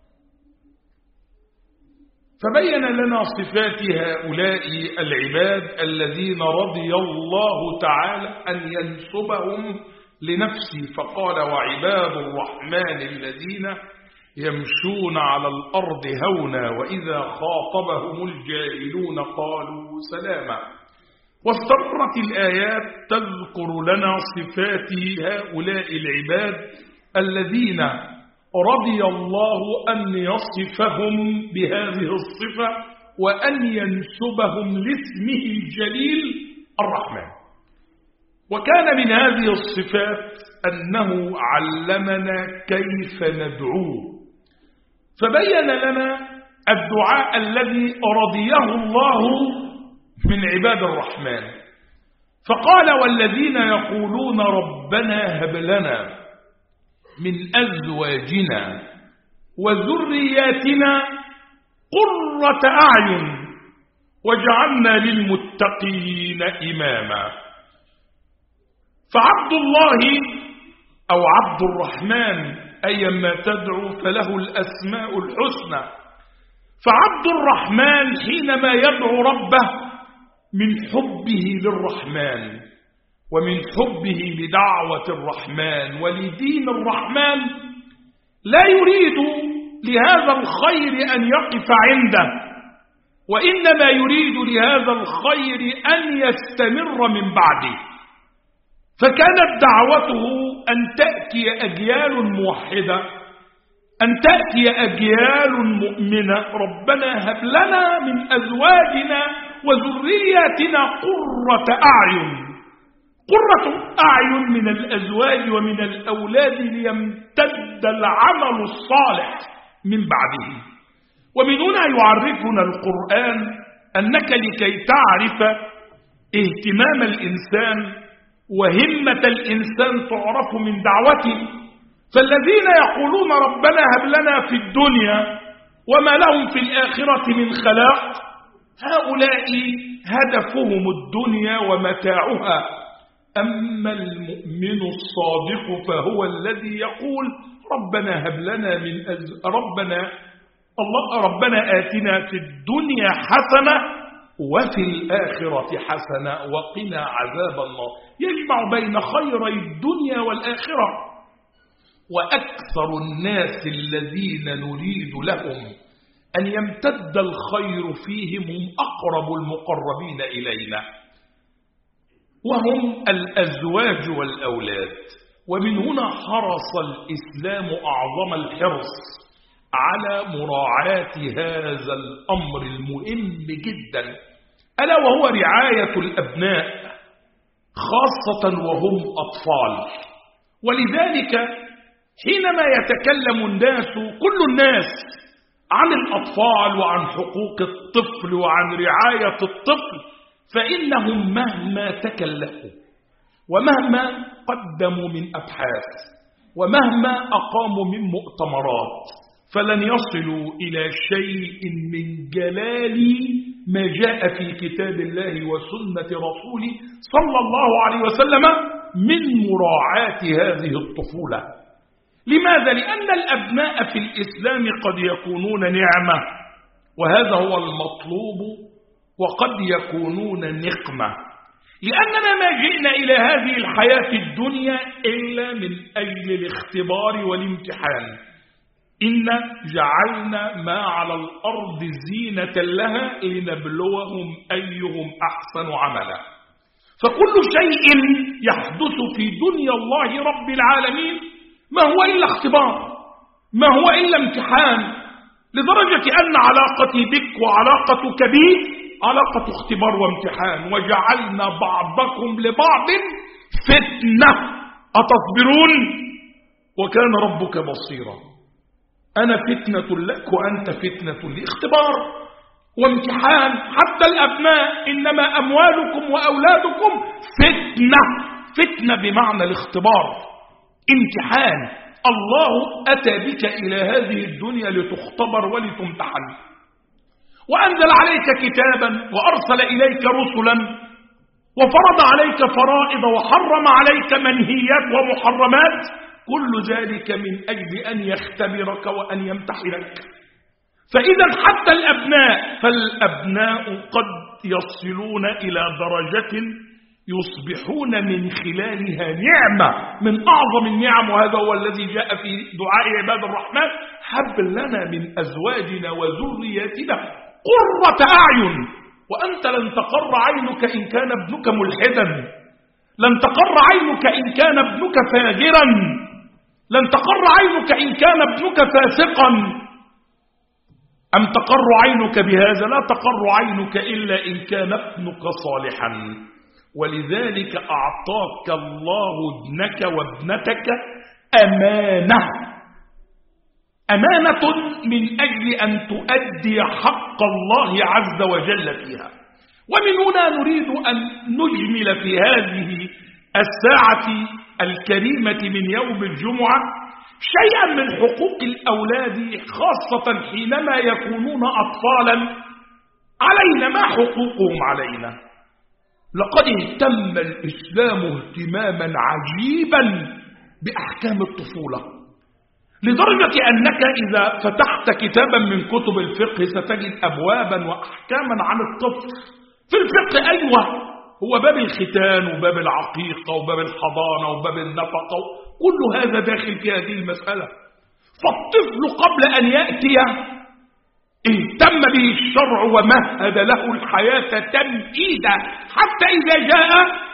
فبين لنا صفات هؤلاء العباد الذين رضي الله تعالى أن ينسبهم لنفسه، فقال: وعباد الرحمن الذين يمشون على الأرض هونا وإذا خاطبهم الجاهلون قالوا سلاما. واستمرت الآيات تذكر لنا صفات هؤلاء العباد الذين رضي الله أن يصفهم بهذه الصفة وأن ينسبهم لاسمه الجليل الرحمن. وكان من هذه الصفات أنه علمنا كيف ندعوه، فبين لنا الدعاء الذي رضيه الله من عباد الرحمن، فقال: والذين يقولون ربنا هب لنا من أزواجنا وذرياتنا قرة أعين واجعلنا للمتقين إماما. فعبد الله أو عبد الرحمن أيما تدعو فله الأسماء الحسنى، فعبد الرحمن حينما يدعو ربه من حبه للرحمن ومن حبه لدعوة الرحمن ولدين الرحمن لا يريد لهذا الخير أن يقف عنده، وإنما يريد لهذا الخير أن يستمر من بعده. فكانت دعوته أن تأتي أجيال موحدة، أن تأتي أجيال مؤمنة. ربنا هب لنا من أزواجنا وذرياتنا قرة أعين، قرة أعين من الأزواج ومن الأولاد ليمتد العمل الصالح من بعده. ومن هنا يعرفنا القرآن أنك لكي تعرف اهتمام الإنسان وهمة الإنسان تعرف من دعوته. فالذين يقولون ربنا هب لنا في الدنيا وما لهم في الآخرة من خلاق، هؤلاء هدفهم الدنيا ومتاعها. أما المؤمن الصادق فهو الذي يقول ربنا هب لنا من أز... ربنا الله ربنا آتنا في الدنيا حسنة وفي الآخرة حسنة وقنا عذاب النار، يجمع بين خيري الدنيا والآخرة. وأكثر الناس الذين نريد لهم أن يمتد الخير فيهم هم أقرب المقربين إلينا، وهم الأزواج والأولاد. ومن هنا حرص الإسلام أعظم الحرص على مراعاة هذا الأمر المهم جدا، ألا وهو رعاية الأبناء خاصة وهم أطفال. ولذلك حينما يتكلم الناس كل الناس عن الأطفال وعن حقوق الطفل وعن رعاية الطفل، فإنهم مهما تكلفوا ومهما قدموا من أبحاث ومهما أقاموا من مؤتمرات فلن يصلوا إلى شيء من جلال ما جاء في كتاب الله وسنة رسوله صلى الله عليه وسلم من مراعاة هذه الطفولة. لماذا؟ لأن الأبناء في الإسلام قد يكونون نعمة وهذا هو المطلوب، وقد يكونون نقمة، لأننا ما جئنا إلى هذه الحياة الدنيا إلا من أجل الاختبار والامتحان. إن جعلنا ما على الأرض زينة لها لنبلوهم أيهم أحسن عملا. فكل شيء يحدث في دنيا الله رب العالمين ما هو إلا اختبار، ما هو إلا امتحان، لدرجة أن علاقتي بك وعلاقتك بي علاقة اختبار وامتحان. وجعلنا بعضكم لبعض فتنة أتصبرون وكان ربك بصيرا. أنا فتنة لك وأنت فتنة لي، اختبار وامتحان. حتى الأبناء إنما أموالكم وأولادكم فتنة، فتنة بمعنى الاختبار، امتحان. الله أتى بك إلى هذه الدنيا لتختبر ولتمتحن، وأنزل عليك كتابا وأرسل إليك رسلا وفرض عليك فرائض وحرم عليك منهيات ومحرمات، كل ذلك من أجل أن يختبرك وأن يمتحنك. فإذا حتى الأبناء فالأبناء قد يصلون إلى درجة يصبحون من خلالها نعمة من أعظم النعم، وهذا هو الذي جاء في دعاء عباد الرحمن: هب لنا من أزواجنا وذرياتنا قرة أعين. وأنت لن تقر عينك إن كان ابنك ملحدا، لن تقر عينك إن كان ابنك فاجرا، لن تقر عينك إن كان ابنك فاسقا. أم تقر عينك بهذا؟ لا تقر عينك إلا إن كان ابنك صالحا. ولذلك أعطاك الله ابنك وابنتك أمانة، أمانة من أجل أن تؤدي حق الله عز وجل فيها. ومن هنا نريد أن نجمل في هذه الساعة الكريمة من يوم الجمعة شيئا من حقوق الأولاد، خاصة حينما يكونون أطفالا علينا. ما حقوقهم علينا؟ لقد اهتم الإسلام اهتماما عجيبا بأحكام الطفولة، لدرجة أنك إذا فتحت كتابا من كتب الفقه ستجد أبوابا وأحكاما عن الطفل. في الفقه أيوة، هو باب الختان وباب العقيقة وباب الحضانة وباب النفقة، كل هذا داخل في هذه المسألة. فالطفل قبل أن يأتي اهتم به الشرع ومهد له الحياة تمهيدا، حتى إذا جاء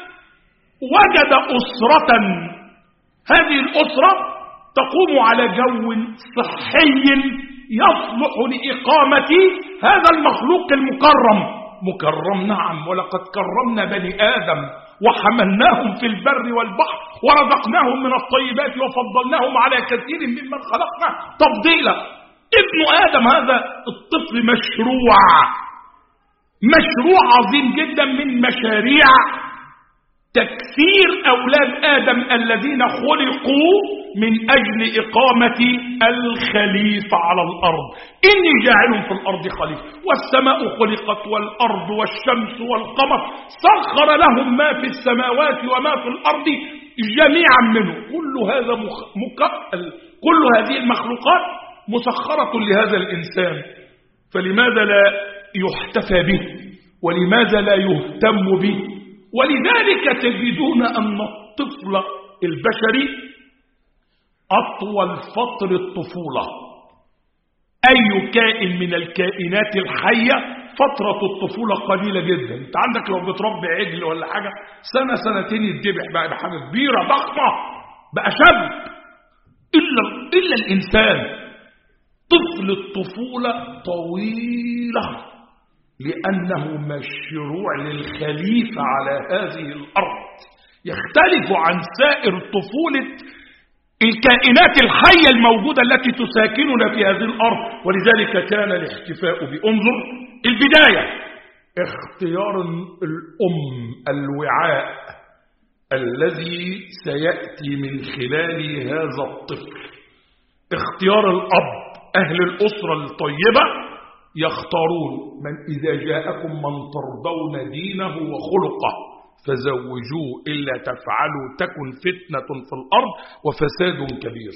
وجد أسرة، هذه الأسرة تقوم على جو صحي يصلح لإقامة هذا المخلوق المكرم. مكرم نعم، ولقد كرمنا بني آدم وحملناهم في البر والبحر ورزقناهم من الطيبات وفضلناهم على كثير ممن خلقنا تفضيلا. ابن آدم هذا الطفل مشروع، مشروع عظيم جدا من مشاريع تكثير أولاد آدم الذين خلقوا من أجل إقامة الخليفة على الأرض. إني جاعل في الأرض خليفة، والسماء خلقت والأرض والشمس والقمر سخر لهم ما في السماوات وما في الأرض جميعا منه. كل هذا مخ... مك... كل هذه المخلوقات مسخرة لهذا الإنسان، فلماذا لا يحتفى به؟ ولماذا لا يهتم به؟ ولذلك تجدون أن الطفل البشري أطول فترة طفولة أي كائن من الكائنات الحية فترة الطفولة قليلة جدا. انت عندك لو بتربي عجل ولا حاجة سنة سنتين يتذبح بقى بحاجة كبيرة ضخمة بقى شاب. إلا, إلا الإنسان طفل الطفولة طويلة لأنه مشروع للخليفة على هذه الأرض، يختلف عن سائر طفولة الكائنات الحية الموجودة التي تساكننا في هذه الأرض. ولذلك كان الاحتفاء بأنظر البداية اختيار الأم الوعاء الذي سيأتي من خلال هذا الطفل، اختيار الأب أهل الأسرة الطيبة يختارون من إذا جاءكم من ترضون دينه وخلقه فزوجوه إلا تفعلوا تكن فتنة في الأرض وفساد كبير.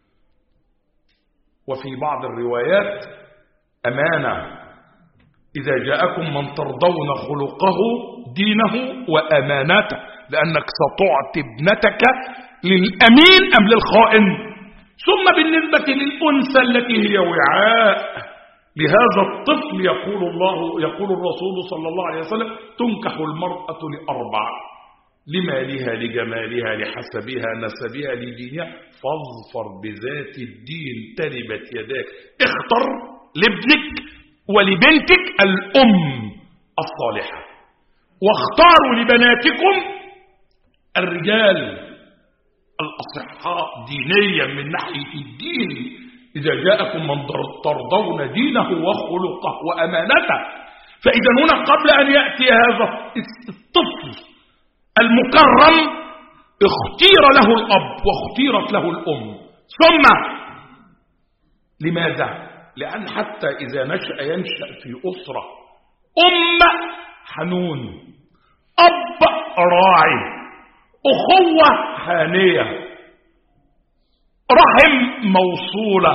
وفي بعض الروايات أمانة، إذا جاءكم من ترضون خلقه دينه وأمانته، لأنك ستعطي ابنتك للأمين أم للخائن. ثم بالنسبة للأنثى التي هي وعاء لهذا الطفل يقول الله يقول الرسول صلى الله عليه وسلم تنكح المرأة لأربع: لمالها، لجمالها، لحسبها، نسبها، لدينها، فاظفر بذات الدين تربت يداك. اختر لابنك ولبنتك الأم الصالحة. واختاروا لبناتكم الرجال الأصحاء دينيا من ناحية الدين، إذا جاءكم من ترضون دينه وخلقه وأمانته. فإذا هنا قبل أن يأتي هذا الطفل المكرم اختير له الأب واختيرت له الأم. ثم لماذا؟ لأن حتى إذا نشأ ينشأ في أسرة أم حنون، أب راعي، أخوة حانية، رحم موصولة،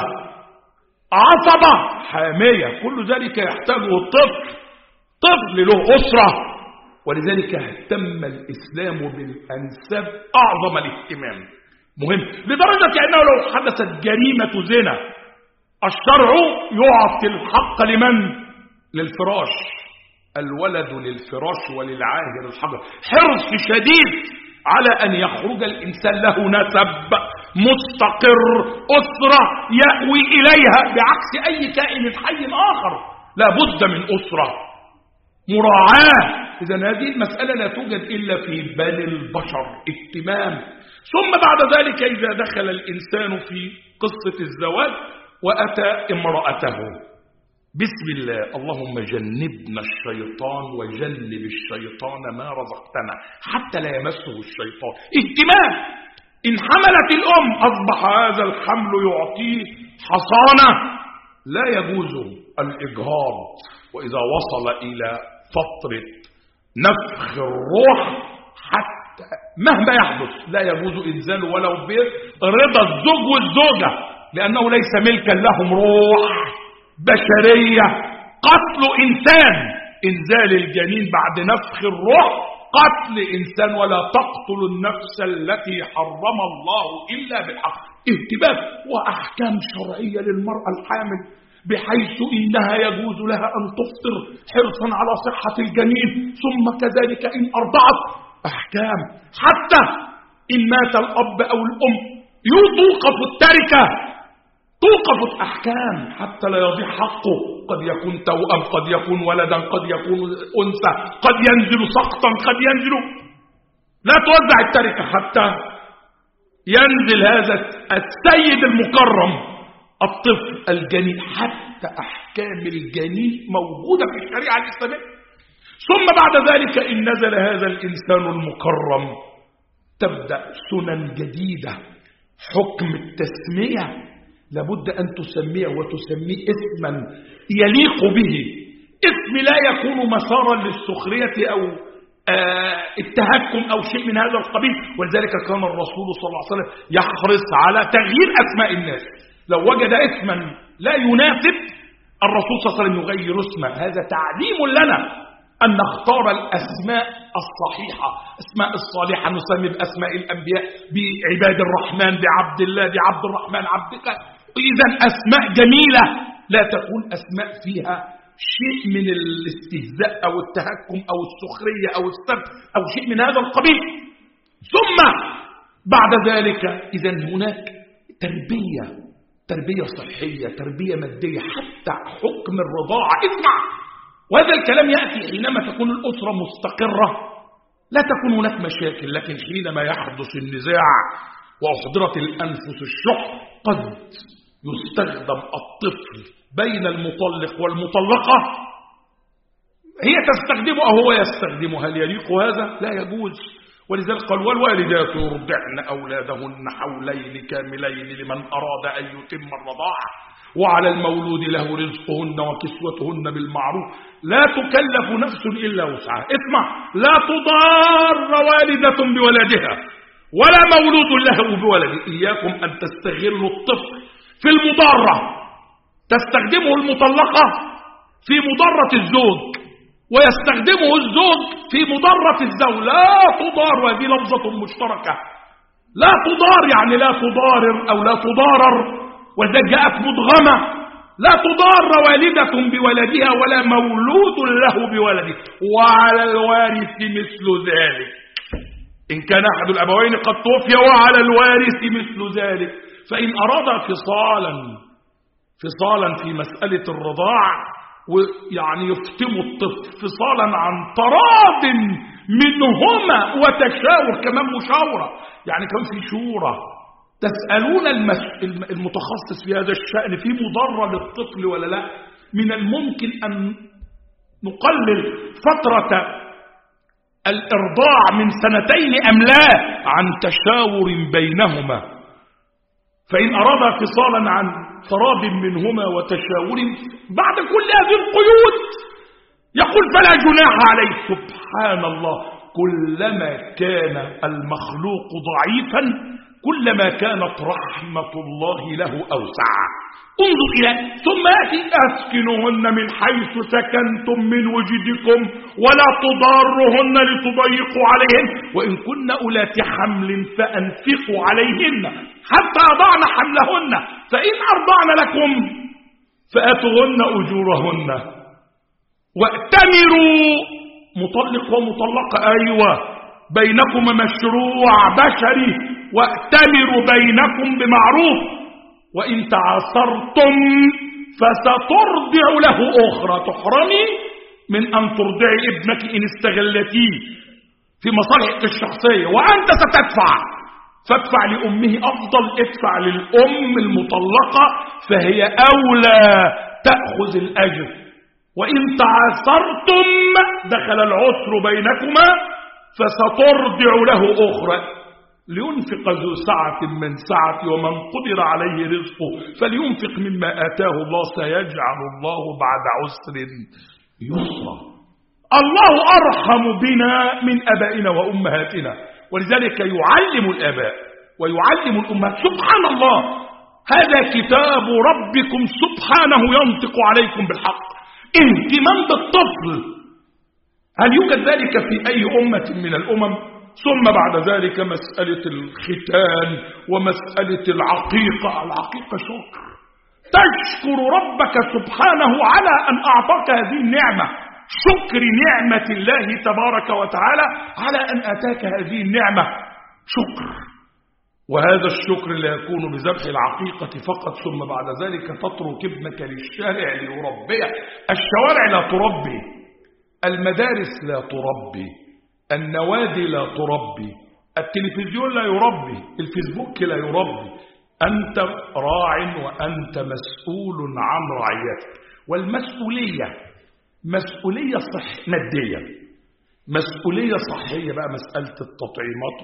عصبة حامية، كل ذلك يحتاجه الطفل. طفل له أسرة، ولذلك اهتم الإسلام بالأنساب أعظم الاهتمام. مهم لدرجة أنه لو حدثت جريمة زنا الشرع يعطي الحق لمن؟ للفراش، الولد للفراش وللعاهر الحجر. حرص شديد على أن يخرج الإنسان له نسب مستقر، أسرة يأوي إليها، بعكس أي كائن حي آخر لا بد من أسرة مراعاة. إذن هذه المسألة لا توجد إلا في بني البشر، اهتمام. ثم بعد ذلك إذا دخل الإنسان في قصة الزواج وأتى امرأته، بسم الله، اللهم جنبنا الشيطان وجنب الشيطان ما رزقتنا، حتى لا يمسه الشيطان. اهتمام. إن حملت الأم أصبح هذا الحمل يعطيه حصانة، لا يجوز الإجهاض. وإذا وصل إلى فترة نفخ الروح حتى مهما يحدث لا يجوز إنزاله ولو برضا الزوج والزوجة، لأنه ليس ملكا لهم روح بشرية. قتل إنسان، إنزال الجنين بعد نفخ الروح قتل إنسان، ولا تقتل النفس التي حرم الله إلا بالحق. اهتمام وأحكام شرعية للمرأة الحامل، بحيث إنها يجوز لها أن تفطر حرصا على صحة الجنين، ثم كذلك إن أرضعت. أحكام حتى إن مات الأب أو الأم يوقف التركة، توقف أحكام حتى لا يضيع حقه. قد يكون توأم، قد يكون ولدا، قد يكون أنثى، قد ينزل سقطا، قد ينزل. لا توزع التركة حتى ينزل هذا السيد المكرم الطفل الجنين. حتى أحكام الجنين موجودة في الشريعة الإسلامية. ثم بعد ذلك إن نزل هذا الإنسان المكرم تبدأ سنن جديدة. حكم التسمية لابد أن تسميه وتسميه اسما يليق به، اسم لا يكون مسارا للسخرية أو آه التهكم أو شيء من هذا القبيل. ولذلك كان الرسول صلى الله عليه وسلم يحرص على تغيير أسماء الناس. لو وجد اسما لا يناسب الرسول صلى الله عليه وسلم يغير اسمه. هذا تعليم لنا أن نختار الأسماء الصحيحة، أسماء الصالحة. نسمي بأسماء الأنبياء، بعباد الرحمن، بعبد الله، بعبد الرحمن، عبدك. إذن أسماء جميلة، لا تكون أسماء فيها شيء من الاستهزاء أو التهكم أو السخرية أو السب أو شيء من هذا القبيل. ثم بعد ذلك إذن هناك تربية، تربية صحية، تربية مادية، حتى حكم الرضاعة. اسمع، وهذا الكلام يأتي حينما تكون الأسرة مستقرة لا تكون هناك مشاكل. لكن حينما يحدث النزاع وأحضرت الأنفس الشح قد يستخدم الطفل بين المطلق والمطلقة، هي تستخدمه أو هو يستخدمه. هل يليق هذا؟ لا يجوز. ولذلك قال والوالدات يرضعن أولادهن حولين كاملين لمن أراد أن يتم الرضاعة، وعلى المولود له رزقهن وكسوتهن بالمعروف، لا تكلف نفس إلا وسعها. اسمع، لا تضار والدة بولدها ولا مولود له بولده. إياكم أن تستغلوا الطفل في المضارة، تستخدمه المطلقة في مضرة الزوج ويستخدمه الزوج في مضرة الزوج. لا تضار، وهذه لفظة مشتركة. لا تضار يعني لا تضارر أو لا تضارر، وإذا جاءت مدغمة. لا تضار والدة بولدها ولا مولود له بولده، وعلى الوارث مثل ذلك إن كان أحد الأبوين قد توفي، وعلى الوارث مثل ذلك. فإن أراد فصالا فصالا في مسألة الرضاع ويعني يفطموا الطفل فصالا عن تراض منهما وتشاور، كمان مشاورة، يعني كان في شورى. تسألون المتخصص في هذا الشأن في مضرة للطفل ولا لا؟ من الممكن أن نقلل فترة الإرضاع من سنتين أم لا عن تشاور بينهما، فإن أراد فصالا عن تراض منهما وتشاور بعد كل هذه القيود يقول فلا جناح عليه. سبحان الله، كلما كان المخلوق ضعيفا كلما كانت رحمة الله له أوسع. انظر إلى ثم يأتي أسكنوهن من حيث سكنتم من وجدكم ولا تضارهن لتضيقوا عليهن وإن كن أولات حمل فأنفقوا عليهن حتى أضعن حملهن فإن أرضعن لكم فآتوهن أجورهن وأتمروا. مطلق ومطلقة أيوة، بينكم مشروع بشري، وأتمروا بينكم بمعروف، وإن تعاصرتم فسترضع له أخرى. تحرمي من أن ترضعي ابنك إن استغلتيه في مصالحك الشخصية وأنت ستدفع، فادفع لأمه أفضل، ادفع للأم المطلقة فهي أولى تأخذ الأجر. وإن تعاصرتم دخل العسر بينكما فسترضع له أخرى. لينفق ذو سعة من سعة ومن قدر عليه رزقه فلينفق مما آتاه الله سيجعل الله بعد عسر يسرا. الله أرحم بنا من أبائنا وأمهاتنا، ولذلك يعلم الآباء ويعلم الأمهات. سبحان الله، هذا كتاب ربكم سبحانه ينطق عليكم بالحق. اهتمام بالطفل، هل يوجد ذلك في أي أمة من الأمم؟ ثم بعد ذلك مسألة الختان ومسألة العقيقة. العقيقة شكر، تشكر ربك سبحانه على أن أعطاك هذه النعمة، شكر نعمة الله تبارك وتعالى على أن أتاك هذه النعمة شكر. وهذا الشكر لا يكون بذبح العقيقة فقط، ثم بعد ذلك تترك ابنك للشارع ليربيه. الشوارع لا تربي، المدارس لا تربي، النوادي لا تربي، التلفزيون لا يربي، الفيسبوك لا يربي. أنت راع وأنت مسؤول عن رعيتك. والمسؤولية مسؤولية صح مادية، مسؤولية صحية بقى، مسألة التطعيمات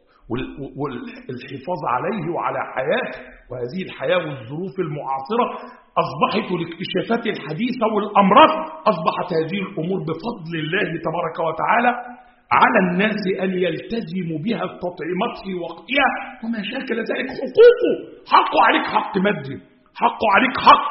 والحفاظ عليه وعلى حياته. وهذه الحياة والظروف المعاصرة أصبحت الاكتشافات الحديثة والأمراض، أصبحت هذه الأمور بفضل الله تبارك وتعالى على الناس أن يلتزموا بها التطعيمات في وقتها وما شاكل ذلك. حقوقه، حقه عليك حق مادي، حقه عليك حق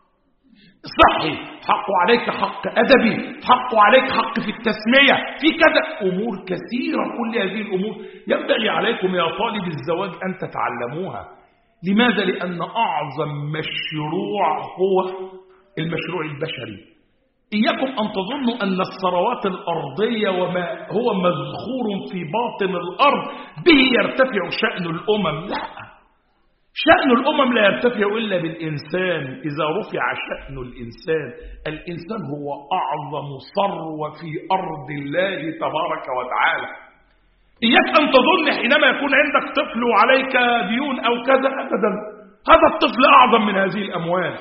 صحي، حقه عليك حق أدبي، حقه عليك حق في التسمية، في كذا أمور كثيرة. كل هذه الأمور ينبغي عليكم يا طالب الزواج أن تتعلموها. لماذا؟ لأن أعظم مشروع هو المشروع البشري. إياكم أن تظنوا أن الثروات الأرضية وما هو مذخور في باطن الأرض به يرتفع شأن الأمم. لا، شأن الأمم لا يرتفع إلا بالإنسان. إذا رفع شأن الإنسان، الإنسان هو أعظم ثروة في أرض الله تبارك وتعالى. إياك أن تظن حينما يكون عندك طفل وعليك ديون أو كذا، أبدا، هذا الطفل أعظم من هذه الأموال.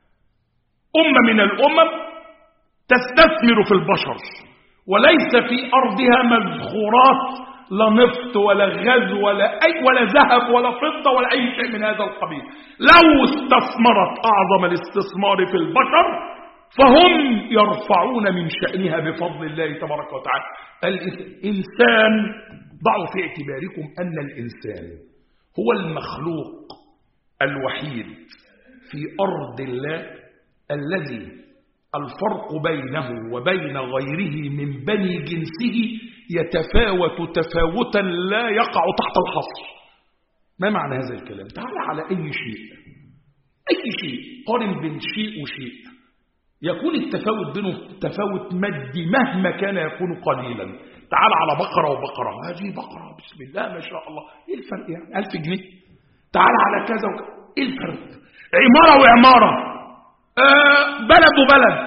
أمة من الأمم تستثمر في البشر وليس في أرضها مذخورات، لا نفط ولا غاز ولا أي ولا ذهب ولا فضة ولا أي شيء من هذا القبيل. لو استثمرت أعظم الاستثمار في البشر فهم يرفعون من شأنها بفضل الله تبارك وتعالى. الإنسان، ضعوا في اعتباركم أن الإنسان هو المخلوق الوحيد في أرض الله الذي الفرق بينه وبين غيره من بني جنسه يتفاوت تفاوتا لا يقع تحت الحصر. ما معنى هذا الكلام؟ تعال على أي شيء، أي شيء، قارن بين شيء وشيء، يكون التفاوت بينه تفاوت مادي مهما كان يكون قليلا. تعال على بقرة وبقرة، هذه بقرة بسم الله ما شاء الله، إيه الفرق يعني؟ ألف جنيه. تعال على كذا وكذا، إيه الفرق؟ عمارة وعمارة، آه بلد وبلد،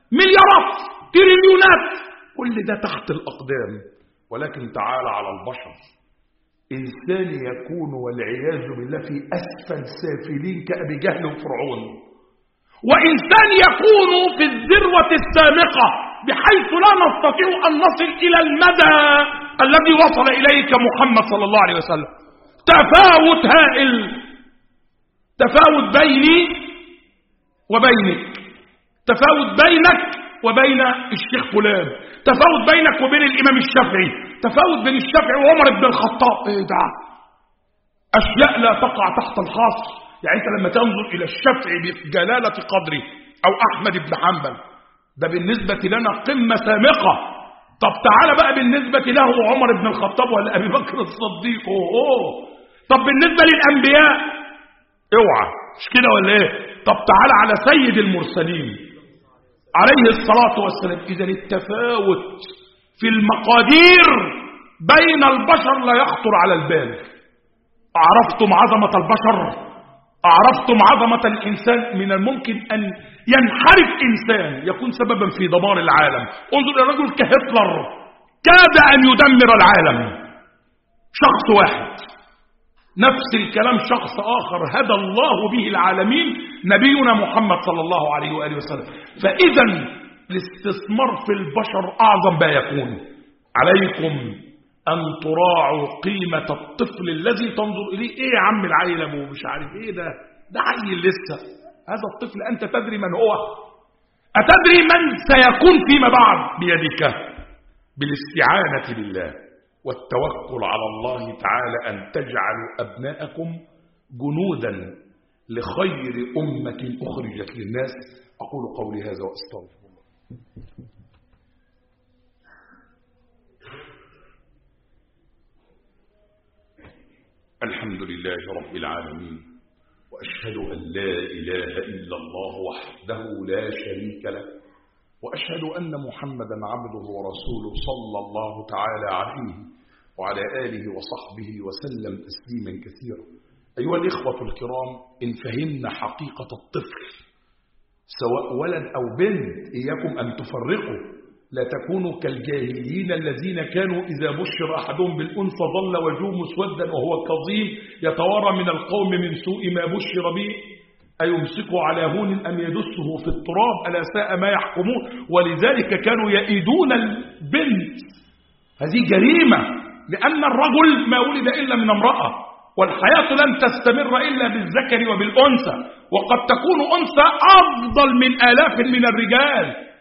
مليارات تريليونات، كل ده تحت الأقدام. ولكن تعالى على البشر، إنسان يكون والعياذ بالله في أسفل سافلين كأبي جهل وفرعون، وإنسان يكون في الذروة السامقة بحيث لا نستطيع أن نصل إلى المدى الذي وصل إليك محمد صلى الله عليه وسلم. تفاوت هائل، تفاوت بيني وبينك، تفاوت بينك وبين الشيخ فلان، تفاوت بينك وبين الإمام الشافعي، تفاوت بين الشافعي وعمر بن الخطاب. ايه ده؟ أشياء لا تقع تحت الحصر. يعني أنت لما تنظر إلى الشافعي بجلالة قدره أو أحمد بن حنبل، ده بالنسبة لنا قمة سامقة. طب تعالى بقى بالنسبة له عمر بن الخطاب ولا أبي بكر الصديق. أوه. طب بالنسبة للأنبياء اوعى، مش كده ولا ايه؟ طب تعالى على سيد المرسلين عليه الصلاة والسلام. إذا التفاوت في المقادير بين البشر لا يخطر على البال. عرفتم عظمة البشر؟ عرفتم عظمة الإنسان؟ من الممكن أن ينحرف إنسان يكون سببا في دمار العالم. انظر إلى رجل كهتلر كاد أن يدمر العالم، شخص واحد. نفس الكلام شخص آخر هدى الله به العالمين، نبينا محمد صلى الله عليه وآله وسلم. فإذا الاستثمار في البشر أعظم ما يكون. عليكم أن تراعوا قيمة الطفل الذي تنظر إليه. إيه يا عم العيل أبوه مش عارف إيه ده، ده عيل لسه. هذا الطفل أنت تدري من هو؟ أتدري من سيكون فيما بعد؟ بيدك، بالاستعانة بالله والتوكل على الله تعالى أن تجعلوا أبناءكم جنودا لخير أمة أخرجت للناس. أقول قولي هذا وأستغفر الله. الحمد لله رب العالمين، وأشهد أن لا إله إلا الله وحده لا شريك له، وأشهد أن محمدا عبده ورسوله صلى الله تعالى عليه وعلى آله وصحبه وسلم تسليما كثيرا. أيها الإخوة الكرام، إن فهمنا حقيقة الطفل سواء ولد أو بنت، إياكم أن تفرقوا. لا تكونوا كالجاهليين الذين كانوا إذا بشر أحدهم بالأنثى ظل وجهه مسودا وهو كظيم يتوارى من القوم من سوء ما بشر به، أيمسكه على هون أم يدسه في التراب، ألا ساء ما يحكمون. ولذلك كانوا يئدون البنت. هذه جريمة، لأن الرجل ما ولد إلا من امرأة، والحياة لن تستمر إلا بالذكر وبالأنثى، وقد تكون أنثى أفضل من آلاف من الرجال.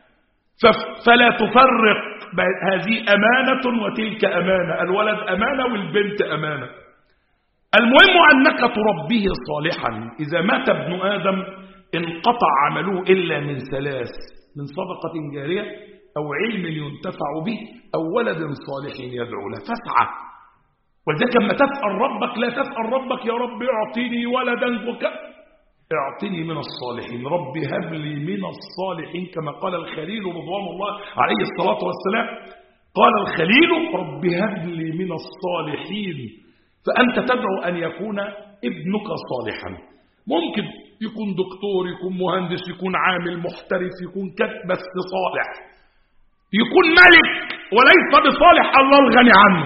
فلا تفرق، هذه أمانة وتلك أمانة، الولد أمانة والبنت أمانة. المهم أنك تربيه صالحا. إذا مات ابن آدم انقطع عمله إلا من ثلاث: من صدقة جارية أو علم ينتفع به أو ولد صالح يدعو له. فاسعى. ولذلك لما تسأل ربك لا تسأل ربك يا رب اعطيني ولدا وك اعطني من الصالحين، رب هب لي من الصالحين، كما قال الخليل رضوان الله عليه الصلاة والسلام. قال الخليل رب هب لي من الصالحين. فأنت تدعو أن يكون ابنك صالحا. ممكن يكون دكتور، يكون مهندس، يكون عامل محترف، يكون كاتب، بس صالح. يكون ملك وليس بصالح الله الغني عنه.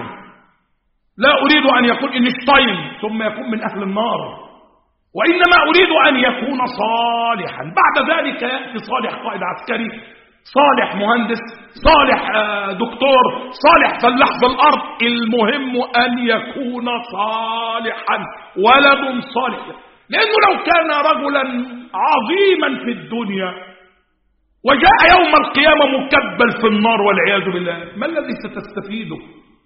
لا أريد أن يكون إنشتاين ثم يكون من أهل النار، وإنما أريد أن يكون صالحا. بعد ذلك يأتي صالح قائد عسكري، صالح مهندس، صالح دكتور، صالح فلاح في الأرض. المهم أن يكون صالحا، ولد صالح. لأنه لو كان رجلا عظيما في الدنيا وجاء يوم القيامة مكبل في النار والعياذ بالله، ما الذي ستستفيده؟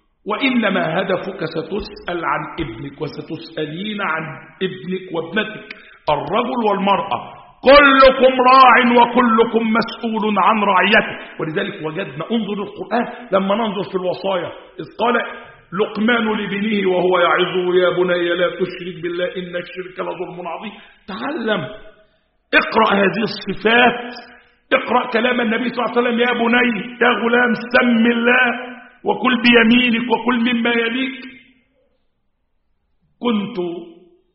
وإنما هدفك ستسأل عن ابنك وستسألين عن ابنك وابنتك، الرجل والمرأة. كلكم راع وكلكم مسؤول عن رعيته. ولذلك وجدنا، انظر القرآن لما ننظر في الوصايا، إذ قال لقمان لبنيه وهو يعظه يا بني لا تشرك بالله إن الشرك لظلم عظيم. تعلم، اقرأ هذه الصفات، اقرأ كلام النبي صلى الله عليه وسلم: يا بني يا غلام سم الله وكل بيمينك وكل مما يليك. كنت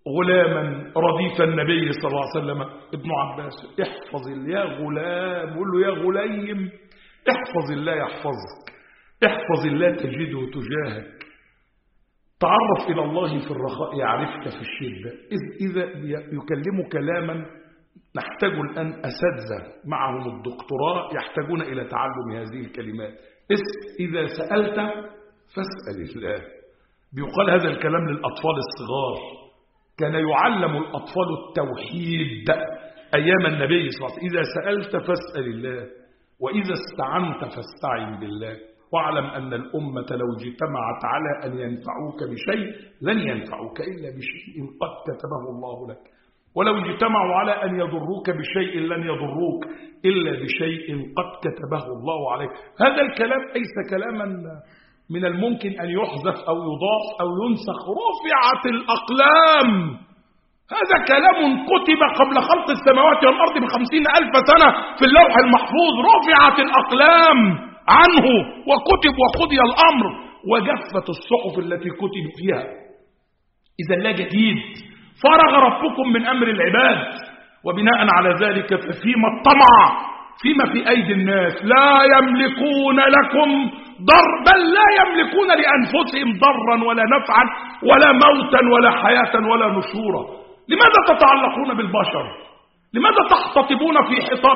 غلاما رديف النبي صلى الله عليه وسلم ابن عباس، احفظ الله يا غلام، قول له يا غليم احفظ الله يحفظك، احفظ الله تجده تجاهك، تعرف إلى الله في الرخاء يعرفك في الشدة. إذا يكلم كلاما نحتاج الآن أساتذة معهم الدكتوراه يحتاجون إلى تعلم هذه الكلمات. إذا سألت فاسأل الله. بيقال هذا الكلام للأطفال الصغار، كان يعلم الأطفال التوحيد أيام النبي صلى الله عليه وسلم. إذا سألت فاسأل الله، وإذا استعنت فاستعن بالله، واعلم أن الأمة لو اجتمعت على أن ينفعوك بشيء لن ينفعوك إلا بشيء قد كتبه الله لك، ولو اجتمعوا على أن يضروك بشيء لن يضروك إلا بشيء قد كتبه الله عليك. هذا الكلام ليس كلاما من الممكن أن يحذف أو يضاف أو ينسخ. رفعت الأقلام، هذا كلام كتب قبل خلق السماوات والأرض بخمسين ألف سنة في اللوح المحفوظ. رفعت الأقلام عنه وكتب وقضي الأمر وجفت الصحف التي كتب فيها. إذا لا جديد، فرغ ربكم من أمر العباد، وبناء على ذلك ففيما الطمع فيما في أيدي الناس لا يملكون لكم ضر، بل لا يملكون لأنفسهم ضرا ولا نفعا ولا موتا ولا حياة ولا نشورا. لماذا تتعلقون بالبشر؟ لماذا تحتطبون في حطاب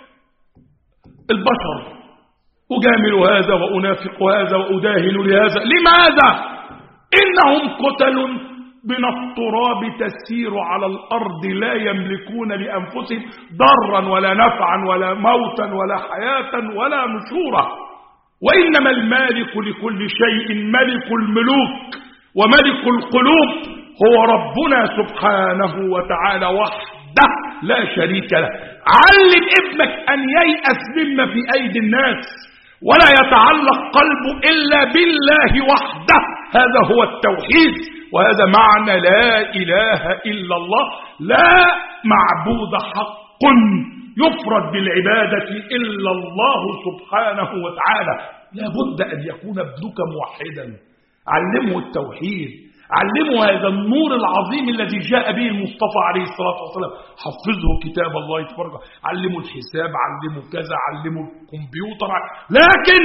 البشر؟ أجامل هذا وأنافق هذا وأداهن لهذا، لماذا؟ إنهم قتل من التراب تسير على الأرض، لا يملكون لأنفسهم ضرا ولا نفعا ولا موتا ولا حياة ولا نشورا. وإنما المالك لكل شيء ملك الملوك وملك القلوب هو ربنا سبحانه وتعالى وحده لا شريك له. علم ابنك أن ييأس مما في أيدي الناس ولا يتعلق قلبه إلا بالله وحده. هذا هو التوحيد، وهذا معنى لا إله إلا الله، لا معبود حق يفرد بالعبادة إلا الله سبحانه وتعالى. لا بد أن يكون ابنك موحدا. علمه التوحيد، علمه هذا النور العظيم الذي جاء به المصطفى عليه الصلاة والسلام. حفظه كتاب الله تبارك، علمه الحساب، علمه كذا، علمه الكمبيوتر، لكن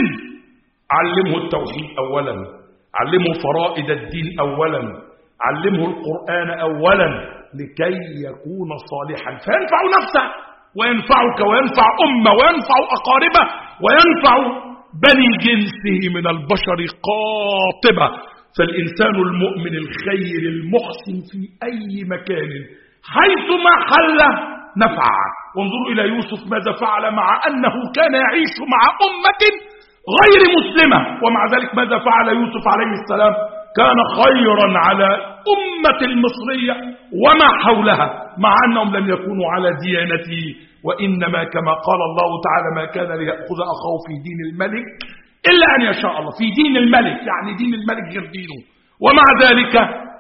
علمه التوحيد أولا، علمه فرائض الدين أولا، علمه القرآن أولا لكي يكون صالحا فينفع نفسه وينفعك وينفع أمة وينفع أقاربه وينفع بني جنسه من البشر قاطبة. فالإنسان المؤمن الخير المحسن في أي مكان حيثما حل نفع. وانظروا إلى يوسف ماذا فعل مع أنه كان يعيش مع أمة غير مسلمة، ومع ذلك ماذا فعل يوسف عليه السلام؟ كان خيرا على أمة المصرية وما حولها، مع أنهم لم يكونوا على ديانته، وإنما كما قال الله تعالى ما كان ليأخذ أخاه في دين الملك إلا أن يشاء الله. في دين الملك يعني دين الملك غير دينه، ومع ذلك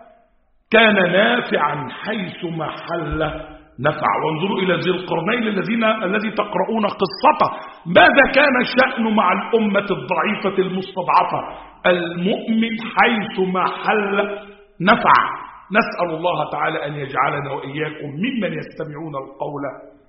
كان نافعا حيثما حل نفع. وانظروا إلى ذي القرنين الذين الذي تقرؤون قصته، ماذا كان شأنه مع الأمة الضعيفة المستضعفة؟ المؤمن حيثما حل نفع. نسأل الله تعالى أن يجعلنا وإياكم ممن يستمعون القول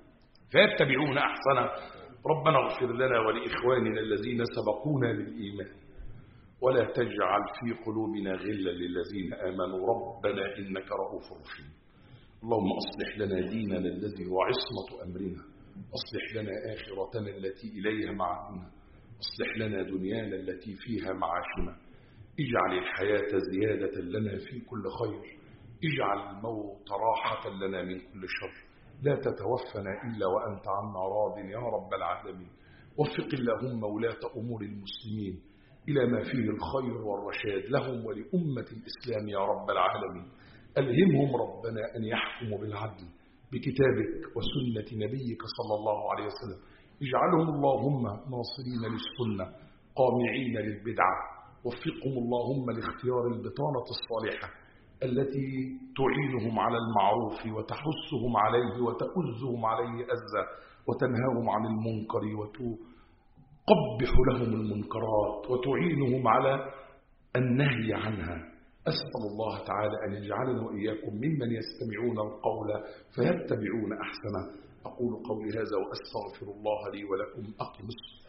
فيتبعون أحسنه. ربنا اغفر لنا ولإخواننا الذين سبقونا بالإيمان، ولا تجعل في قلوبنا غلا للذين آمنوا ربنا إنك رؤوف رحيم. اللهم أصلح لنا ديننا الذي هو عصمة أمرنا، أصلح لنا آخرتنا التي إليها معادنا، أصلح لنا دنيانا التي فيها معاشنا، اجعل الحياة زيادة لنا في كل خير، اجعل الموت راحة لنا من كل شر، لا تتوفنا إلا وأنت عنا راض يا رب العالمين. وفق اللهم ولاة أمور المسلمين إلى ما فيه الخير والرشاد لهم ولأمة الإسلام يا رب العالمين. ألهمهم ربنا أن يحكموا بالعدل بكتابك وسنة نبيك صلى الله عليه وسلم. اجعلهم اللهم ناصرين للسنة قامعين للبدعة. وفقهم اللهم لاختيار البطانة الصالحة التي تعينهم على المعروف وتحثهم عليه وتؤزهم عليه أزا، وتنهاهم عن المنكر وتقبح لهم المنكرات وتعينهم على النهي عنها. أسأل الله تعالى أن يجعلنا وإياكم ممن يستمعون القول فيتبعون أحسنه. أقول قولي هذا وأستغفر الله لي ولكم. أقم الصلاة.